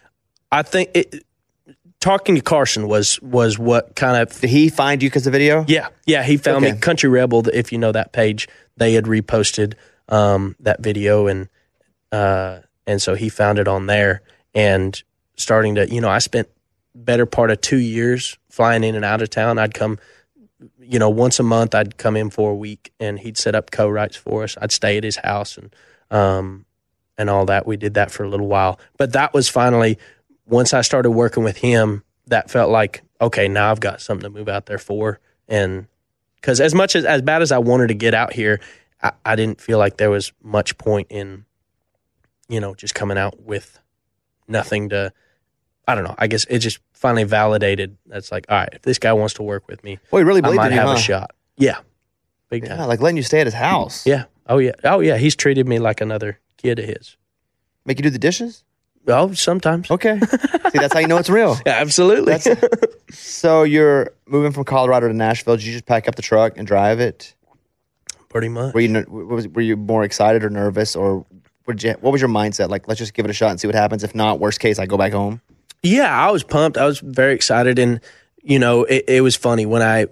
I think it, talking to Carson was was what kind of Did he find you because of the video? yeah yeah he found Okay. me. Country Rebel, if you know that page, they had reposted um, that video, and uh, and so he found it on there, and starting to you know I spent better part of two years flying in and out of town. I'd come you know once a month. I'd come in for a week, and he'd set up co-writes for us. I'd stay at his house, and um, and all that. We did that for a little while, but that was finally. Once I started working with him, that felt like, okay, now I've got something to move out there for. And because as much as, as bad as I wanted to get out here, I, I didn't feel like there was much point in, you know, just coming out with nothing to, I don't know. I guess it just finally validated. That's like, all right, if this guy wants to work with me, Well, he really I believed might in you, have huh? a shot. Yeah. Big Yeah, time. like letting you stay at his house. Yeah. Oh, yeah. Oh, yeah. He's treated me like another kid of his. Make you do the dishes? Oh, sometimes. Okay. See, that's how you know it's real. Yeah, absolutely. That's, so you're moving from Colorado to Nashville. Did you just pack up the truck and drive it? Pretty much. Were you ner- was, were you more excited or nervous, or what, you, what was your mindset? Like, let's just give it a shot and see what happens. If not, worst case, I go back home. Yeah, I was pumped. I was very excited. And, you know, it, it was funny when I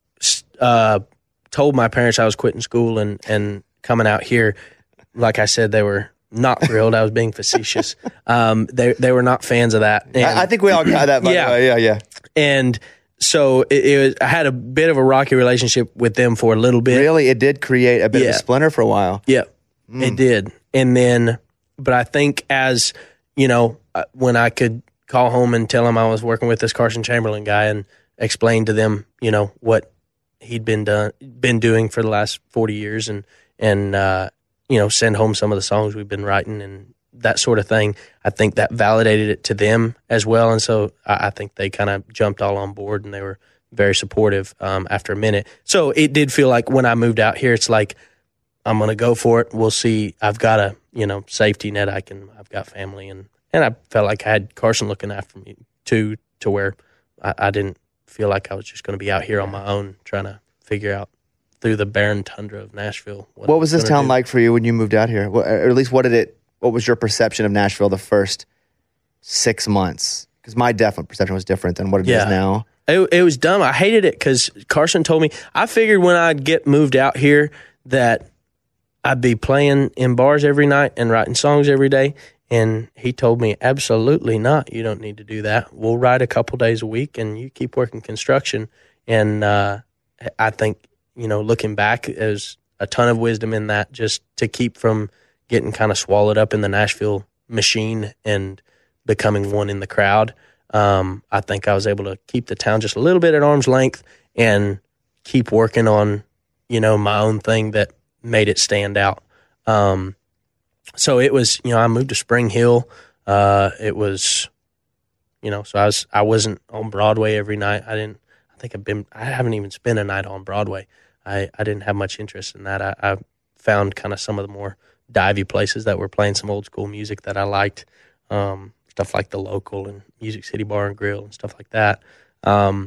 uh, told my parents I was quitting school and, and coming out here. Like I said, they were not thrilled. I was being facetious. Um, they they were not fans of that. And, I, I think we all got that, by Yeah. the way. Yeah, yeah. and so it, it was. I had a bit of a rocky relationship with them for a little bit. Really, it did create a bit of Yeah. a splinter for a while. Yeah, it did. And then, but I think as, you know, uh, when I could call home and tell them I was working with this Carson Chamberlain guy and explain to them, you know, what he'd been done, been doing for the last forty years and, and, uh, you know, send home some of the songs we've been writing and that sort of thing. I think that validated it to them as well. And so I, I think they kind of jumped all on board and they were very supportive um, after a minute. So it did feel like when I moved out here, it's like, I'm going to go for it. We'll see. I've got a, you know, safety net. I can, I've got family and, and I felt like I had Carson looking after me too, to where I, I didn't feel like I was just going to be out here on my own trying to figure out through the barren tundra of Nashville. What was this gonna town do. like for you when you moved out here? Or at least what did it, what was your perception of Nashville the first six months? Because my definite perception was different than what it is Yeah. now. It, it was dumb. I hated it because Carson told me, I figured when I'd get moved out here that I'd be playing in bars every night and writing songs every day. And he told me, absolutely not. You don't need to do that. We'll write a couple days a week and you keep working construction. And uh, I think, you know, looking back, there's a ton of wisdom in that just to keep from getting kind of swallowed up in the Nashville machine and becoming one in the crowd. Um, I think I was able to keep the town just a little bit at arm's length and keep working on, you know, my own thing that made it stand out. Um, so it was, you know, I moved to Spring Hill. Uh, it was, you know, so I was, I wasn't on Broadway every night. I didn't, I think I've been, I haven't even spent a night on Broadway. I, I didn't have much interest in that. I, I found kind of some of the more divey places that were playing some old school music that I liked. Um, stuff like The Local and Music City Bar and Grill and stuff like that. Um,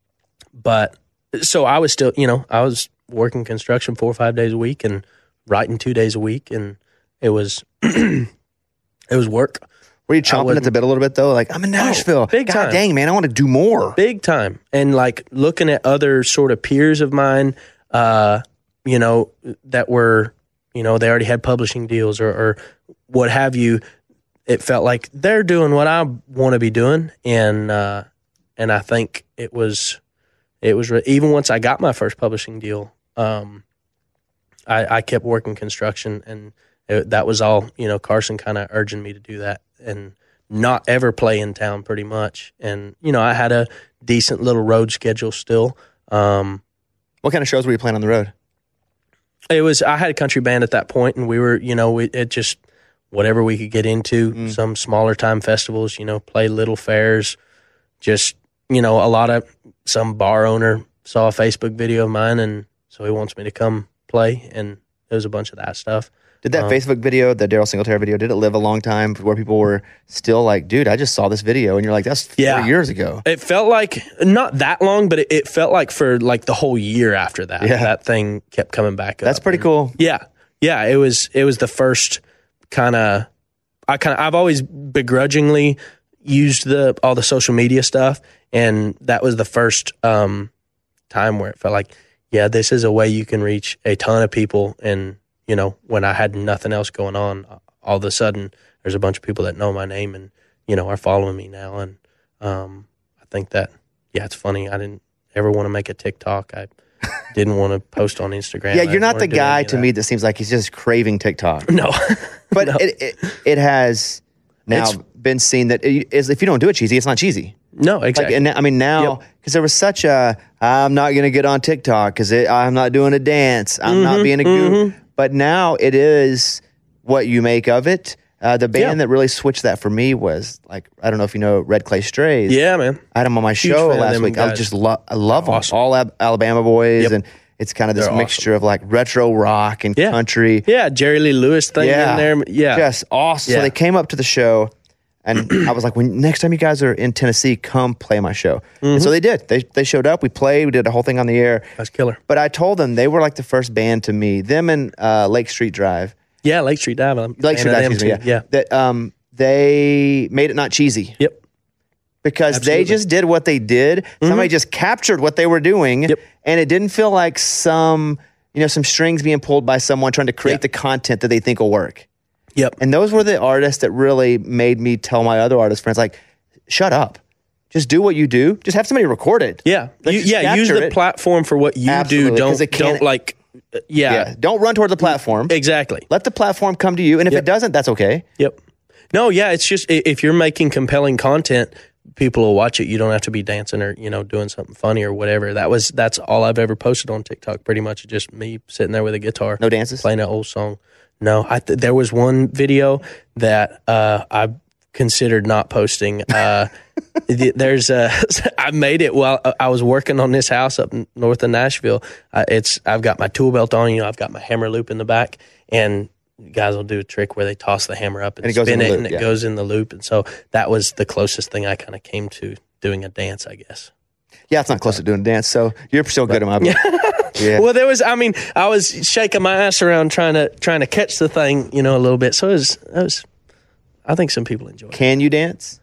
but so I was still, you know, I was working construction four or five days a week and writing two days a week, and it was it was work. Were you chomping at the bit a little bit though? Like, I'm in Nashville. Oh, big God time. dang, man, I want to do more. Big time. And like looking at other sort of peers of mine, uh, you know, that were, you know, they already had publishing deals or, or what have you. It felt like they're doing what I want to be doing. And, uh, and I think it was, it was re- even once I got my first publishing deal, um, I, I kept working construction, and it, that was all, you know, Carson kind of urging me to do that and not ever play in town pretty much. And, you know, I had a decent little road schedule still. Um, What kind of shows were you playing on the road? it was, I had a country band at that point, and we were, you know, we, it just, whatever we could get into, mm. some smaller time festivals, you know, play little fairs, just, you know, a lot of, some bar owner saw a Facebook video of mine, and so he wants me to come play, and there was a bunch of that stuff. Did that um, Facebook video, the Daryl Singletary video, did it live a long time where people were still like, dude, I just saw this video, and you're like, that's four yeah. years ago. It felt like, not that long, but it, it felt like for like the whole year after that, yeah. that thing kept coming back up. That's pretty and, cool. Yeah. Yeah, it was it was the first kind of, I kind of, I've always begrudgingly used the all the social media stuff, and that was the first um, time where it felt like, yeah, this is a way you can reach a ton of people. And, you know, when I had nothing else going on, all of a sudden there's a bunch of people that know my name and, you know, are following me now. And um, I think that, yeah, it's funny. I didn't ever want to make a TikTok. I didn't want to post on Instagram. Yeah, you're not the guy to me that seems like he's just craving TikTok. No. But no. It, it it has now it's, been seen that it, is, if you don't do it cheesy, it's not cheesy. No, exactly. Like, and I mean, now, because yep. there was such a, I'm not going to get on TikTok because I'm not doing a dance. I'm mm-hmm, not being a goof. Mm-hmm. But now it is what you make of it. Uh, the band yeah. that really switched that for me was, like, I don't know if you know Red Clay Strays. Yeah, man. I had them on my Huge show last week. Guys. I just love, I love them. Awesome. All Ab- Alabama boys. Yep. And it's kind of this They're mixture awesome. of like retro rock and yeah. country. Yeah, Jerry Lee Lewis thing yeah. in there. Yeah. Just awesome. Yeah. So they came up to the show, and I was like, when next time you guys are in Tennessee, come play my show. Mm-hmm. And so they did. They they showed up. We played. We did a whole thing on the air. That's killer. But I told them they were like the first band to me. Them and uh, Lake Street Drive. Yeah, Lake Street Drive. I'm Lake Street Drive, excuse me. Yeah. yeah. That, um, they made it not cheesy. Yep. Because Absolutely. they just did what they did. Mm-hmm. Somebody just captured what they were doing. Yep. And it didn't feel like some, you know, some strings being pulled by someone trying to create yep. the content that they think will work. Yep. And those were the artists that really made me tell my other artist friends, like, shut up. Just do what you do. Just have somebody record it. Yeah. You, yeah. Use the it. platform for what you Absolutely, do. Don't, don't like, uh, yeah. yeah. Don't run toward the platform. Exactly. Let the platform come to you. And if yep. it doesn't, that's okay. Yep. No, yeah. It's just, if you're making compelling content, people will watch it. You don't have to be dancing or, you know, doing something funny or whatever. That was, that's all I've ever posted on TikTok. Pretty much just me sitting there with a guitar. No dances? Playing an old song. No, I th- there was one video that uh, I considered not posting. Uh, th- there's a, I made it while I was working on this house up north of Nashville. Uh, it's I've got my tool belt on, you know, I've got my hammer loop in the back, and guys will do a trick where they toss the hammer up and, and it spin it, loop, and it yeah. goes in the loop. And so that was the closest thing I kind of came to doing a dance, I guess. Yeah, it's not close to doing a dance, so you're still good in my book. Yeah. Well, there was, I mean, I was shaking my ass around trying to trying to catch the thing, you know, a little bit. So it was, it was I think some people enjoy it. Can you dance?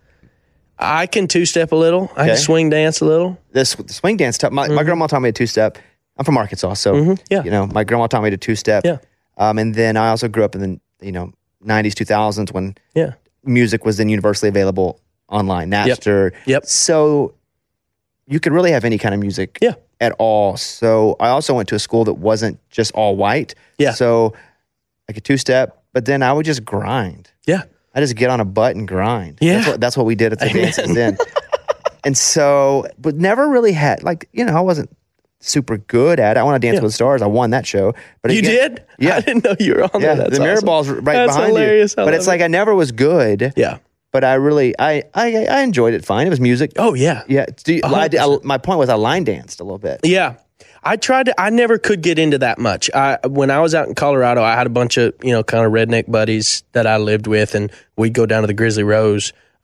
I can two-step a little. I okay. can swing dance a little. This the swing dance, t- my, mm-hmm. my grandma taught me a two-step. I'm from Arkansas, so, mm-hmm. yeah. you know, my grandma taught me to two-step. Yeah. Um, and then I also grew up in the, you know, nineties, two thousands when yeah. music was then universally available online, Napster. Yep. yep. So you could really have any kind of music yeah. at all. So I also went to a school that wasn't just all white. Yeah. So like a two-step, but then I would just grind. Yeah. I just get on a butt and grind. Yeah. That's what, that's what we did at the dances then. And so, but never really had, like, you know, I wasn't super good at it. I want to dance yeah. with the stars. I won that show. But you again, did? Yeah. I didn't know you were on yeah, there. That's the mirror awesome. ball's right That's behind hilarious. you. I but it's it. like I never was good. Yeah. But I really, I, I, I enjoyed it fine. It was music. Oh, yeah. Yeah. Do you, I, I, my point was I line danced a little bit. Yeah. I tried to, I never could get into that much. I, when I was out in Colorado, I had a bunch of, you know, kind of redneck buddies that I lived with, and we'd go down to the Grizzly Rose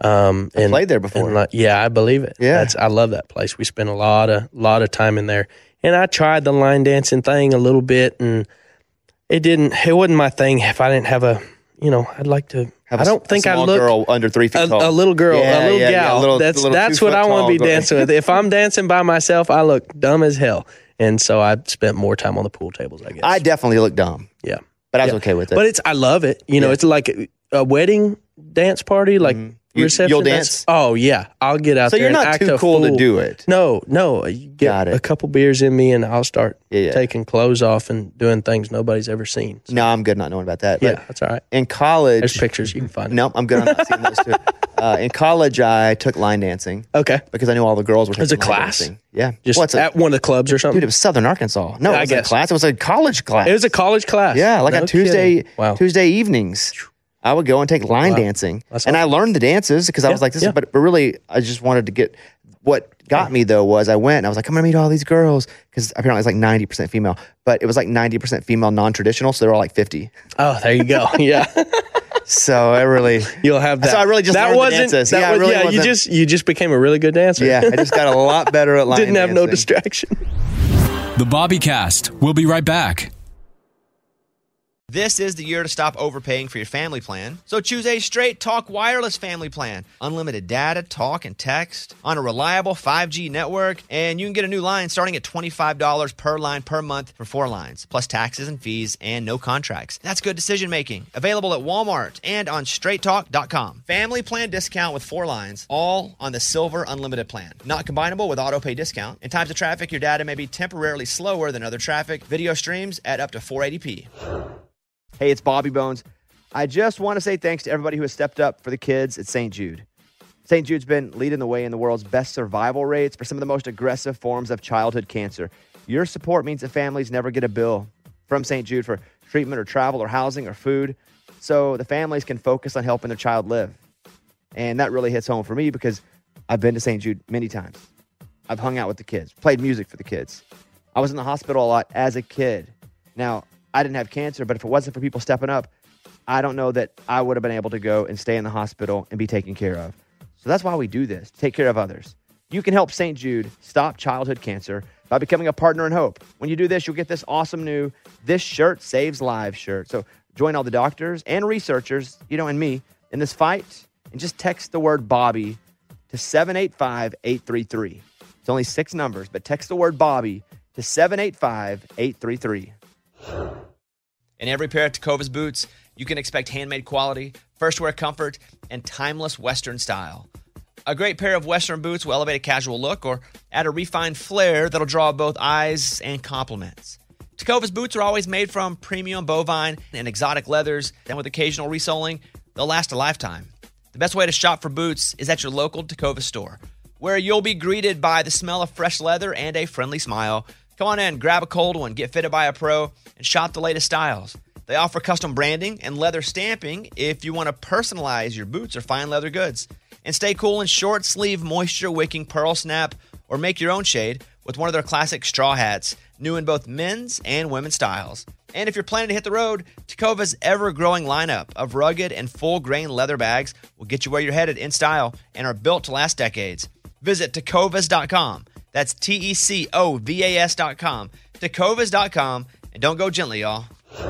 Um, I and, played there before. and, like, yeah, I believe it. Yeah. That's, I love that place. We spent a lot of lot of time in there. And I tried the line dancing thing a little bit, and it didn't. It wasn't my thing. If I didn't have a, you know, I'd like to. Have I a, don't think a I small look girl under three feet a, tall. a little girl, Yeah, a little yeah, yeah, gal. a little- that's little that's two what foot I want tall to be girl. dancing with. If I'm dancing by myself, I look dumb as hell. And so I spent more time on the pool tables, I guess. I definitely look dumb, yeah, but I was Yeah. okay with it. but it's I love it. You know, Yeah. it's like a wedding dance party, like You- reception. you'll That's- dance? Oh yeah, I'll get out so there. you're and not act too a cool to fool. do it. No, no. You get Got it. a couple beers in me, and I'll start Yeah, yeah. taking clothes off and doing things nobody's ever seen. So, No, I'm good not knowing about that. yeah, But that's all right. in college, There's pictures you can find. no, I'm good on not seeing those two. Uh, in college, I took line dancing Okay, because I knew all the girls were taking was a line class? dancing. Yeah. just What's at one of the clubs or something. Dude, it was Southern Arkansas. No, it I wasn't guess. a class. It was a college class. It was a college class. Yeah, like No on Tuesday kidding. Wow. Tuesday evenings. I would go and take line Wow. dancing. That's And I learned the dances because I Yeah, was like, this yeah. is, but, but really, I just wanted to get, what got me though was I went and I was like, I'm going to meet all these girls because apparently it's like ninety percent female, but it was like ninety percent female non-traditional. So they're all like fifty. Oh, there you go. Yeah, So I really, you'll have that. So I really just that learned the wasn't. dances. That Yeah, I was, really yeah, you wasn't- just you just became a really good dancer. yeah, I just got a lot better at line Didn't have no dancing. distraction. The Bobby Cast. We'll be right back. This is the year to stop overpaying for your family plan. So choose a Straight Talk Wireless family plan. Unlimited data, talk, and text on a reliable five G network. And you can get a new line starting at twenty-five dollars per line per month for four lines, plus taxes and fees and no contracts. That's good decision making. Available at Walmart and on straight talk dot com. Family plan discount with four lines, all on the Silver Unlimited plan. Not combinable with auto pay discount. In times of traffic, your data may be temporarily slower than other traffic. Video streams at up to four eighty p. Hey, it's Bobby Bones. I just want to say thanks to everybody who has stepped up for the kids at Saint Jude. Saint Jude's been leading the way in the world's best survival rates for some of the most aggressive forms of childhood cancer. Your support means that families never get a bill from Saint Jude for treatment or travel or housing or food, so the families can focus on helping their child live. And that really hits home for me because I've been to Saint Jude many times. I've hung out with the kids, played music for the kids. I was in the hospital a lot as a kid. Now, I didn't have cancer, but if it wasn't for people stepping up, I don't know that I would have been able to go and stay in the hospital and be taken care of. So that's why we do this, take care of others. You can help Saint Jude stop childhood cancer by becoming a partner in hope. When you do this, you'll get this awesome new This Shirt Saves Lives shirt. So join all the doctors and researchers, you know, and me in this fight, and just text the word Bobby to seven eight five, eight three three. It's only six numbers, but text the word Bobby to seven eight five, eight three three. In every pair of Tecovas boots, you can expect handmade quality, first wear comfort, and timeless Western style. A great pair of Western boots will elevate a casual look or add a refined flair that'll draw both eyes and compliments. Tecovas boots are always made from premium bovine and exotic leathers, and with occasional resoling, they'll last a lifetime. The best way to shop for boots is at your local Tecovas store, where you'll be greeted by the smell of fresh leather and a friendly smile. Come on in, grab a cold one, get fitted by a pro, and shop the latest styles. They offer custom branding and leather stamping if you want to personalize your boots or fine leather goods. And stay cool in short sleeve, moisture wicking pearl snap, or make your own shade with one of their classic straw hats, new in both men's and women's styles. And if you're planning to hit the road, Tecovas' ever-growing lineup of rugged and full-grain leather bags will get you where you're headed in style and are built to last decades. Visit tecovas dot com. That's T E C O V A S dot com. tecovas dot com. And don't go gently, y'all.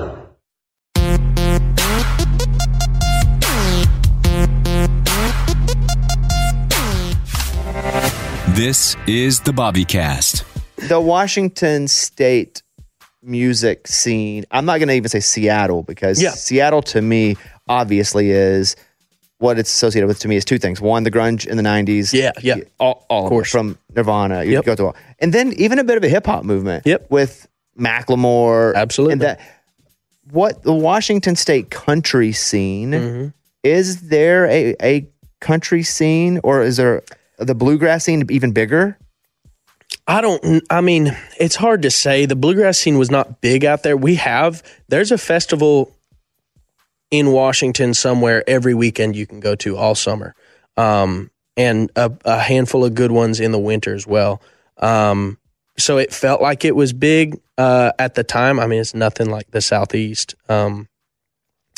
This is the Bobby Cast. The Washington State music scene, I'm not going to even say Seattle because Yeah. Seattle to me obviously is what it's associated with to me is two things. One, the grunge in the nineties. Yeah, yeah. All, all of, course. it, from Nirvana. You Yep. go through all. And then even a bit of a hip hop movement. Yep. With Macklemore. Absolutely. And that, what the Washington State country scene, Mm-hmm. is there a, a country scene or is there the bluegrass scene even bigger? I don't, I mean, it's hard to say. The bluegrass scene was not big out there. We have, there's a festival in Washington somewhere every weekend you can go to all summer. Um, and a, a handful of good ones in the winter as well. Um, so it felt like it was big uh, at the time. I mean, it's nothing like the Southeast. Um,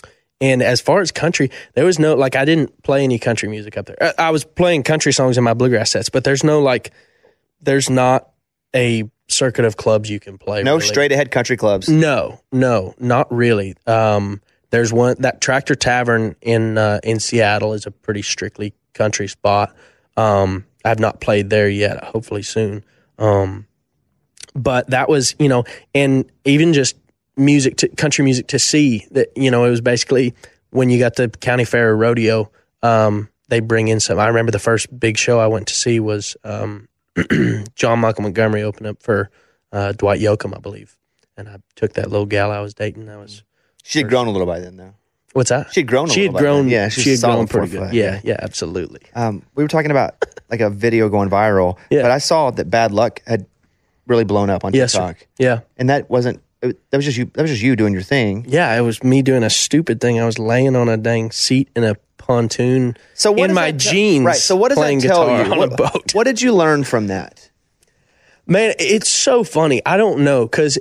And as far as country, there was no, like, I didn't play any country music up there. I, I was playing country songs in my bluegrass sets, but there's no, like, there's not a circuit of clubs you can play. No really. straight ahead country clubs. No, no, not really. Um, there's one, that Tractor Tavern in uh, in Seattle is a pretty strictly country spot. Um, I've not played there yet, hopefully soon. Um, but that was, you know, and even just music, to, country music to see that, you know, it was basically when you got the county fair or rodeo, um, they bring in some. I remember the first big show I went to see was um, John Michael Montgomery opened up for uh, Dwight Yoakam, I believe. And I took that little gal I was dating. That was She had grown a little by then, though. What's that? She had grown a she little had by grown, then. Yeah, she, she was had grown solid pretty four good. foot, Yeah, yeah, absolutely. Um, we were talking about like a video going viral, Yeah. but I saw that Bad Luck had really blown up on Yes, sir. TikTok. Yeah. And that wasn't, it, that was just you, that was just you doing your thing. Yeah, it was me doing a stupid thing. I was laying on a dang seat in a pontoon So what in does my that te- jeans right. So what does playing that tell guitar you? on What, a boat. what did you learn from that? Man, it's so funny. I don't know because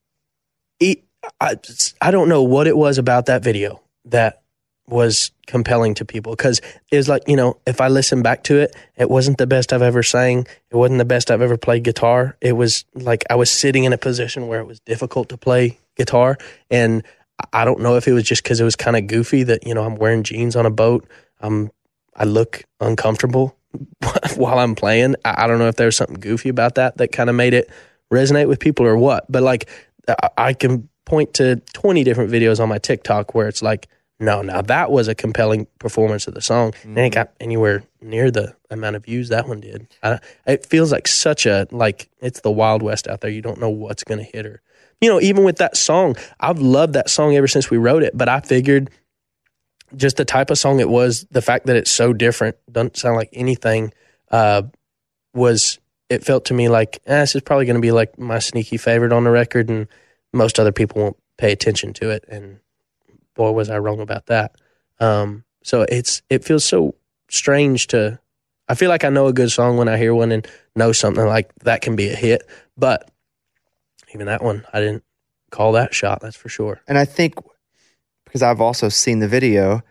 it, I, I don't know what it was about that video that was compelling to people because it was like, you know, if I listen back to it, it wasn't the best I've ever sang. It wasn't the best I've ever played guitar. It was like I was sitting in a position where it was difficult to play guitar. And I don't know if it was just because it was kind of goofy that, you know, I'm wearing jeans on a boat. I'm, I look uncomfortable while I'm playing. I, I don't know if there was something goofy about that that kind of made it resonate with people or what. But like I, I can point to twenty different videos on my TikTok where it's like, no, now that was a compelling performance of the song. Mm-hmm. And it got anywhere near the amount of views that one did. I, it feels like such a, like, it's the Wild West out there. You don't know what's going to hit her. You know, even with that song, I've loved that song ever since we wrote it, but I figured just the type of song it was, the fact that it's so different, doesn't sound like anything, uh, was, it felt to me like, eh, this is probably going to be like my sneaky favorite on the record, and most other people won't pay attention to it. And boy, was I wrong about that. Um, so it's it feels so strange to, I feel like I know a good song when I hear one and know something like that can be a hit. But even that one, I didn't call that shot, that's for sure. And I think because I've also seen the video,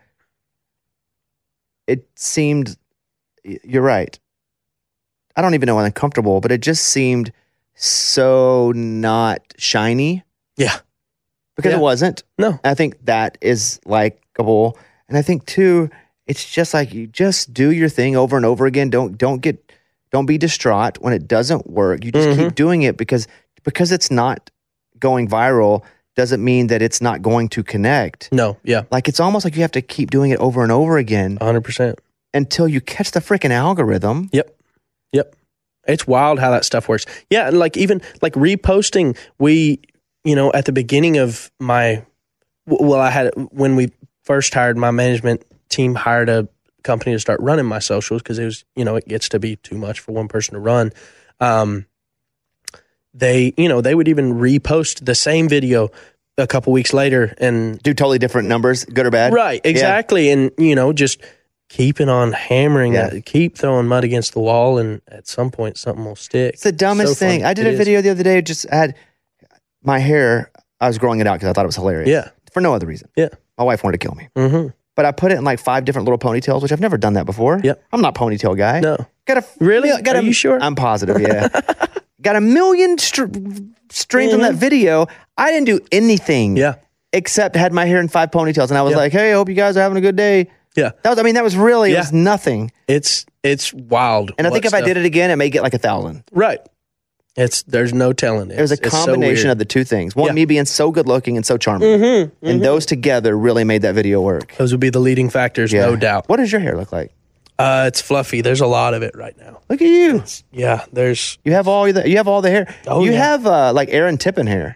it seemed, you're right. I don't even know uncomfortable, but it just seemed so not shiny. Yeah. Because Yeah. it wasn't. No. I think that is likable. And I think too, it's just like you just do your thing over and over again. Don't don't get don't be distraught when it doesn't work. You just Mhm. keep doing it because because it's not going viral doesn't mean that it's not going to connect. No, yeah, Like it's almost like you have to keep doing it over and over again one hundred percent. until you catch the freaking algorithm. Yep. Yep. It's wild how that stuff works. Yeah, and like even like reposting, we, you know, at the beginning of my, well, I had, when we first hired, my management team hired a company to start running my socials because it was, you know, it gets to be too much for one person to run. Um, they, you know, they would even repost the same video a couple weeks later and Do totally different numbers, good or bad. right, exactly. And, you know, just keeping on hammering Yeah. that, keep throwing mud against the wall, and at some point something will stick. It's the dumbest So funny. thing. I did It a is. video the other day, just had my hair, I was growing it out because I thought it was hilarious. Yeah. For no other reason. Yeah. My wife wanted to kill me. Mm-hmm. But I put it in like five different little ponytails, which I've never done that before. Yep. I'm not a ponytail guy. No. Got a Really? Got Are a, you sure? I'm positive. Yeah. Got a million str- streams on that video. I didn't do anything. Yeah. Except had my hair in five ponytails, and I was Yeah. like, "Hey, I hope you guys are having a good day." Yeah. That was. I mean, that was really. It Yeah. was nothing. It's it's wild. And I think if I did it again, it may get like a thousand. right, it's there's no telling. It was a combination of the two things. One, Yeah. me being so good looking and so charming, Mm-hmm, and those together really made that video work. those would be the leading factors, Yeah. no doubt. What does your hair look like? Uh, it's fluffy. There's a lot of it right now. Look at you. Yeah, there's You have all the. You have all the hair. Oh, you yeah. have uh, like Aaron Tippin hair.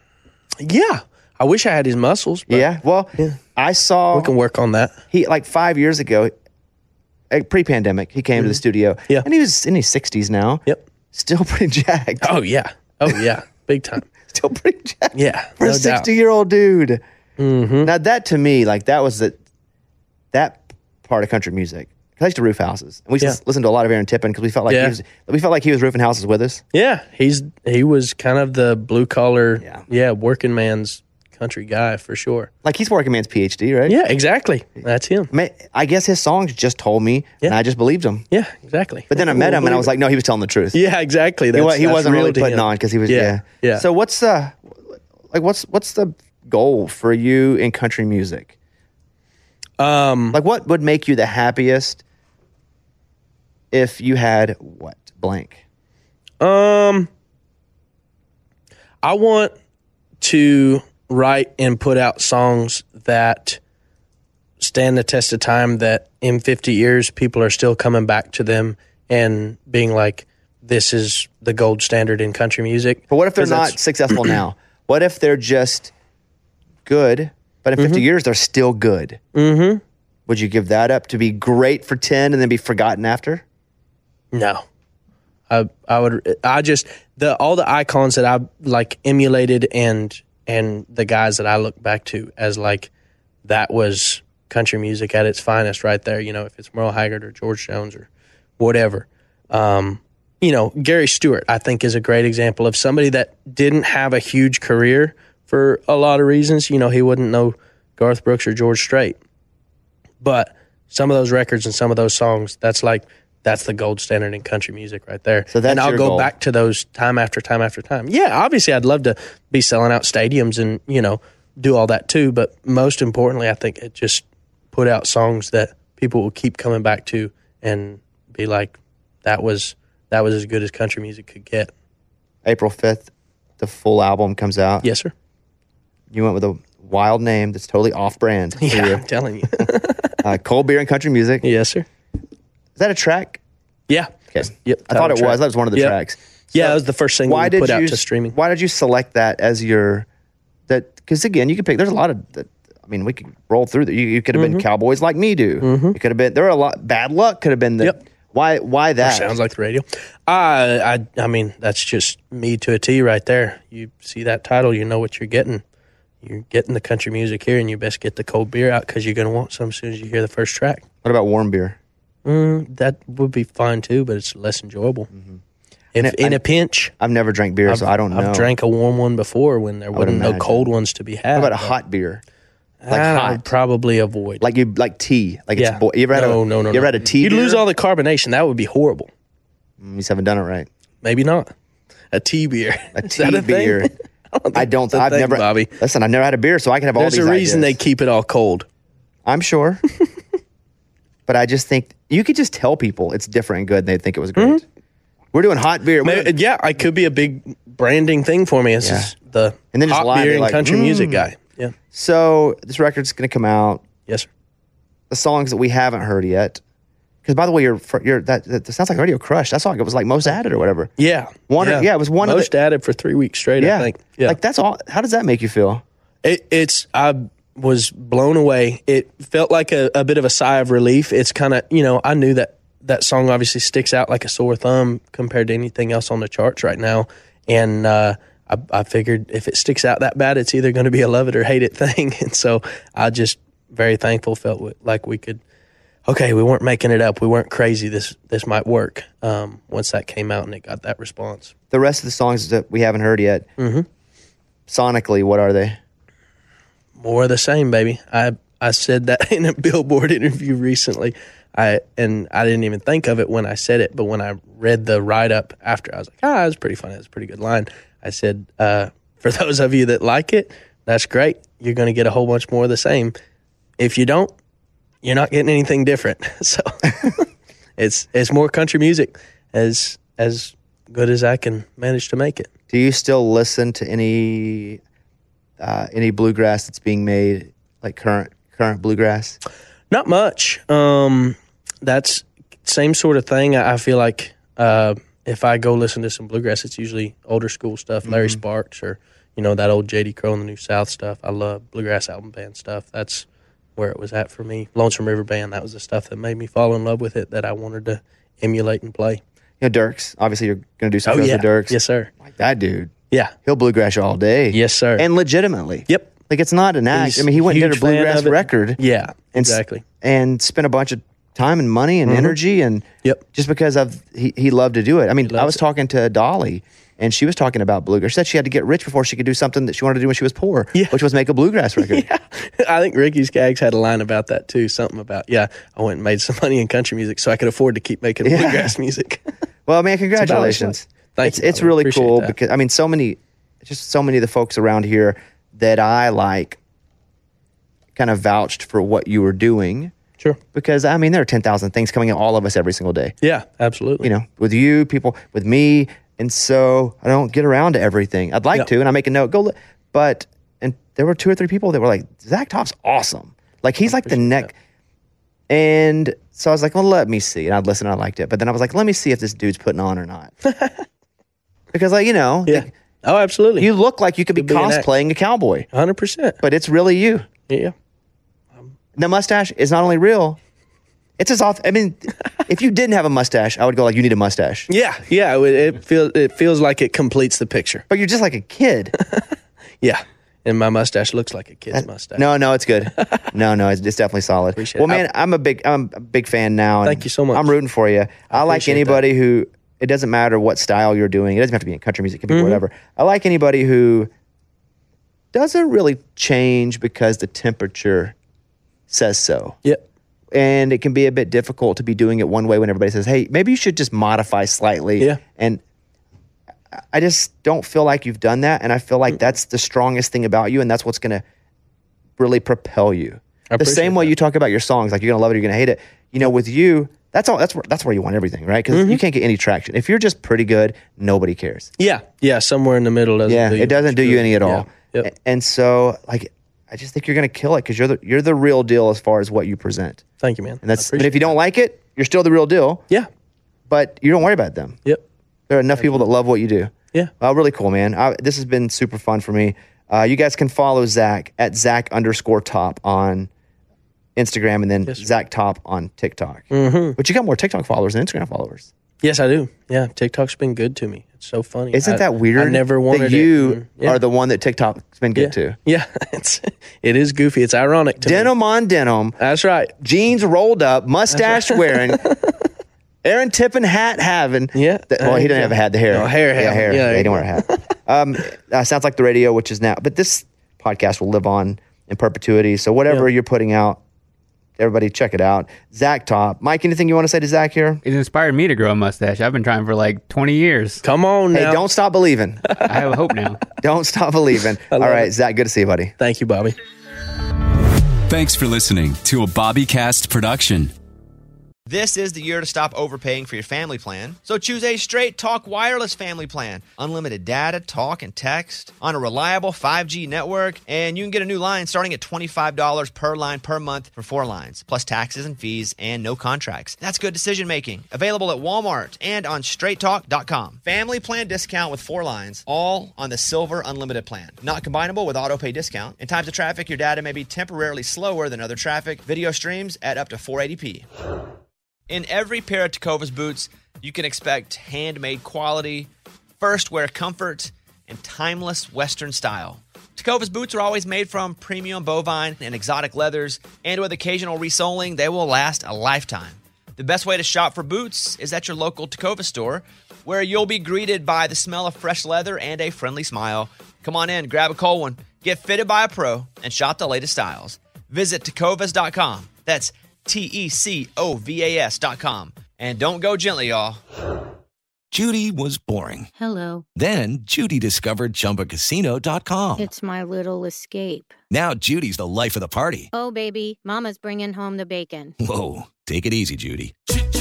yeah. I wish I had his muscles. But Yeah. Well, I saw we can work on that. he like five years ago, like, pre-pandemic. He came to the studio. Mm-hmm. Yeah. And he was in his sixties now. Yep. Still pretty jacked. Oh yeah. Oh yeah. Big time. Still pretty jacked. Yeah. For no a doubt. sixty-year-old dude. Mm-hmm. Now that to me, like that was the that part of country music. 'Cause I used to roof houses, and we used Yeah. to listen to a lot of Aaron Tippin because we felt like Yeah. he was we felt like he was roofing houses with us. Yeah, he's he was kind of the blue collar, Yeah. yeah, working man's country guy for sure. Like he's working man's P H D, right? Yeah, exactly. That's him. I, mean, I guess his songs just told me, Yeah. and I just believed him. Yeah, exactly. But then I met him, and I was like, no, he was telling the truth. yeah, exactly. He, That's, wa- he that's wasn't real really to putting him. on because he was, Yeah, yeah. yeah. So what's the, like, what's what's the goal for you in country music? Um, Like, what would make you the happiest if you had what blank? Um, I want to write and put out songs that stand the test of time, that in fifty years people are still coming back to them and being like, this is the gold standard in country music. But what if they're 'Cause not that's- successful now? What if they're just good, but in fifty Mm-hmm. years they're still good? Mm-hmm. Would you give that up to be great for ten and then be forgotten after? No. I I would I just the all the icons that I like emulated and and the guys that I look back to as like that was country music at its finest right there, you know, if it's Merle Haggard or George Jones or whatever. Um, you know, Gary Stewart I think is a great example of somebody that didn't have a huge career for a lot of reasons. You know, he wouldn't know Garth Brooks or George Strait. But some of those records and some of those songs, that's like that's the gold standard in country music right there. So that's and I'll your go goal. back to those time after time after time. Yeah, obviously I'd love to be selling out stadiums and, you know, do all that too. But most importantly, I think it just put out songs that people will keep coming back to and be like, that was that was as good as country music could get. April fifth, the full album comes out. Yes, sir. You went with a wild name that's totally off-brand. for Yeah, you. I'm telling you. Uh, Cold Beer and Country Music. Yes, sir. Is that a track? Yeah. Okay. Yep. I thought it title was. track. That was one of the Yep. tracks. Yeah, So that was the first single why we did put out you, to streaming. Why did you select that as your that? Because again, you could pick. There's a lot of. I mean, we could roll through that. You, you could have Mm-hmm. been Cowboys Like Me Do. You could have been. There were a lot. Bad Luck could have been the. Yep. Why? Why that? Sounds like the radio. I, I, I mean, that's just me to a T right there. You see that title, you know what you're getting. You're getting the country music here, and you best get the cold beer out because you're going to want some as soon as you hear the first track. What about warm beer? Mm, that would be fine too, but it's less enjoyable. If And in I- a pinch, I've never drank beer, so I don't know. I've drank a warm one before when there would wasn't no imagine. cold ones to be had. What about a but hot beer? Like I hot, would probably avoid. like you like tea. Like yeah. it's. Bo- you ever had no, a? no, no, You ever no. had a tea? You'd beer? lose all the carbonation. That would be horrible. You just haven't done it right. Maybe not. A tea beer. A Is tea that a thing? beer. I don't. that's a I've thing, never. Bobby. Listen, I've never had a beer, so I can have all There's these a reason ideas. they keep it all cold. I'm sure. But I just think you could just tell people it's different and good, and they'd think it was great. We're doing hot beer. We're- Maybe, yeah, I could be a big branding thing for me. This Yeah. is the And then just hot lie beer there and like, country music mm. guy. Yeah. So this record's going to come out. Yes, sir. The songs that we haven't heard yet. Because by the way, you're, you're that, that sounds like Radio Crush. That song, it was like Most Added or whatever. Yeah. One or- yeah, it was one of the- Most added for three weeks straight, Yeah. I think. Yeah. Like that's all. How does that make you feel? It, it's I was blown away. It felt like a, a bit of a sigh of relief. It's kind of, you know, I knew that that song obviously sticks out like a sore thumb compared to anything else on the charts right now. And uh, I, I figured if it sticks out that bad, it's either going to be a love it or hate it thing. And so I just very thankful, felt like we could, okay, we weren't making it up. We weren't crazy. This this might work. Um, once that came out and it got that response. The rest of the songs that we haven't heard yet, Mm-hmm. sonically, what are they? More of the same, baby. I I said that in a Billboard interview recently. I and I didn't even think of it when I said it, but when I read the write up after, I was like, ah, it's pretty funny. It's a pretty good line. I said, uh, for those of you that like it, that's great. You're going to get a whole bunch more of the same. If you don't, you're not getting anything different. So it's it's more country music, as as good as I can manage to make it. Do you still listen to any uh, any bluegrass that's being made, like current current bluegrass? Not much. Um, that's same sort of thing. I, I feel like uh, if I go listen to some bluegrass, it's usually older school stuff, Larry Mm-hmm. Sparks or, you know, that old J D Crow and the New South stuff. I love bluegrass album band stuff. That's where it was at for me. Lonesome River Band, that was the stuff that made me fall in love with it, that I wanted to emulate and play. You know, Dirks. Obviously, you're going to do some Oh, shows yeah. with Dirks. Yes, sir. Like that dude. Yeah. He'll bluegrass you all day. Yes, sir. And legitimately. Yep. Like it's not an act. He's I mean, he went and did a huge fan bluegrass of it. record. Yeah, and s- exactly. And spent a bunch of time and money and Mhm. energy, and Yep. just because of he, he loved to do it. I mean, He I loves was it. talking to Dolly, and she was talking about bluegrass. She said she had to get rich before she could do something that she wanted to do when she was poor, Yeah. which was make a bluegrass record. Yeah. I think Ricky Skaggs had a line about that too. Something about, yeah, I went and made some money in country music so I could afford to keep making Yeah. bluegrass music. Well, man, about congratulations. Thank it's you, it's brother. really Appreciate cool that. because, I mean, so many, just so many of the folks around here that I like kind of vouched for what you were doing. Sure. Because, I mean, there are ten thousand things coming at all of us every single day. Yeah, absolutely. You know, with you, people, with me. And so I don't get around to everything. I'd like Yeah. to, and I make a note, go, li- but, and there were two or three people that were like, Zach Top's awesome. Like, he's like the neck. And so I was like, well, let me see. And I'd listen, and I liked it. But then I was like, let me see if this dude's putting on or not. Because, like, you know, Yeah. Oh, absolutely. you look like you could be Could be an act. cosplaying a cowboy, one hundred percent. but it's really you. Yeah. The mustache is not only real, it's as off. I mean, if you didn't have a mustache, I would go like, you need a mustache. Yeah. Yeah. It, it feels it feels like it completes the picture. But you're just like a kid. Yeah. And my mustache looks like a kid's mustache. No, no, it's good. No, no, it's, it's definitely solid. Appreciate well, it. man, I'm a big, I'm a big fan now. and Thank you so much. I'm rooting for you. I, like appreciate anybody who. It doesn't matter what style you're doing. It doesn't have to be in country music. It can be Mhm. whatever. I like anybody who doesn't really change because the temperature says so. Yep. And it can be a bit difficult to be doing it one way when everybody says, hey, maybe you should just modify slightly. Yeah. And I just don't feel like you've done that. And I feel like that's the strongest thing about you. And that's what's going to really propel you. I The same appreciate way that. you talk about your songs, like you're going to love it or you're going to hate it. You know, with you, that's all. That's where, that's where you want everything, right? Because Mm-hmm. you can't get any traction. If you're just pretty good, nobody cares. Yeah. Yeah. Somewhere in the middle doesn't Yeah, do you it doesn't much do you good. any at all. Yeah. Yep. A- And so, like, I just think you're going to kill it because you're the you're the real deal as far as what you present. Thank you, man. And that's I and if you don't like it, you're still the real deal. Yeah. But you don't worry about them. Yep. There are enough people that love what you do. Yeah. Uh, really cool, man. I, this has been super fun for me. Uh, you guys can follow Zach at Zach underscore top on Instagram and then Yes, sir. Zach Top on TikTok. Mm-hmm. But you got more TikTok followers than Instagram followers. Yes, I do. Yeah. TikTok's been good to me. It's so funny. Isn't I- that weird? I never wanted that you it. Mm, yeah. are the one that TikTok's been good yeah. to. Yeah. It's, it is goofy. It's ironic to me. Denim on denim, That's right. jeans rolled up, mustache wearing, Aaron Tippin hat having. Yeah. The- well, he didn't have a hat. The hair. No, hair Yeah, having. hair. Yeah, Yeah, there he you didn't wear a hat. um, uh, sounds like the radio, which is now. But this podcast will live on in perpetuity. So whatever Yeah. you're putting out, everybody check it out. Zach Top. Mike, anything you want to say to Zach here? It inspired me to grow a mustache. I've been trying for like twenty years. Come on Hey, now. don't stop believing. I have hope now. Don't stop believing. All love right, it. Zach, good to see you, buddy. Thank you, Bobby. Thanks for listening to a BobbyCast production. This is the year to stop overpaying for your family plan. So choose a Straight Talk Wireless family plan. Unlimited data, talk, and text on a reliable five G network. And you can get a new line starting at twenty-five dollars per line per month for four lines, plus taxes and fees and no contracts. That's good decision making. Available at Walmart and on straight talk dot com. Family plan discount with four lines, all on the Silver Unlimited plan. Not combinable with auto pay discount. In times of traffic, your data may be temporarily slower than other traffic. Video streams at up to four eighty p. In every pair of Tecovas boots, you can expect handmade quality, first wear comfort, and timeless Western style. Tecovas boots are always made from premium bovine and exotic leathers, and with occasional resoling, they will last a lifetime. The best way to shop for boots is at your local Tecovas store, where you'll be greeted by the smell of fresh leather and a friendly smile. Come on in, grab a cold one, get fitted by a pro, and shop the latest styles. Visit tecovas dot com. That's T E C O V A S dot com. And don't go gently, y'all. Judy was boring. Hello. Then Judy discovered Chumba Casino dot com. It's my little escape. Now Judy's the life of the party. Oh, baby, mama's bringing home the bacon. Whoa, take it easy, Judy.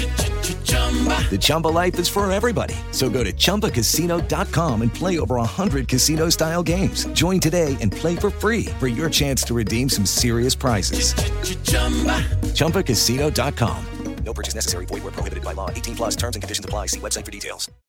The Chumba life is for everybody. So go to Chumba Casino dot com and play over one hundred casino-style games. Join today and play for free for your chance to redeem some serious prizes. Chumba Casino dot com. No purchase necessary. Void where prohibited by law. eighteen plus terms and conditions apply. See website for details.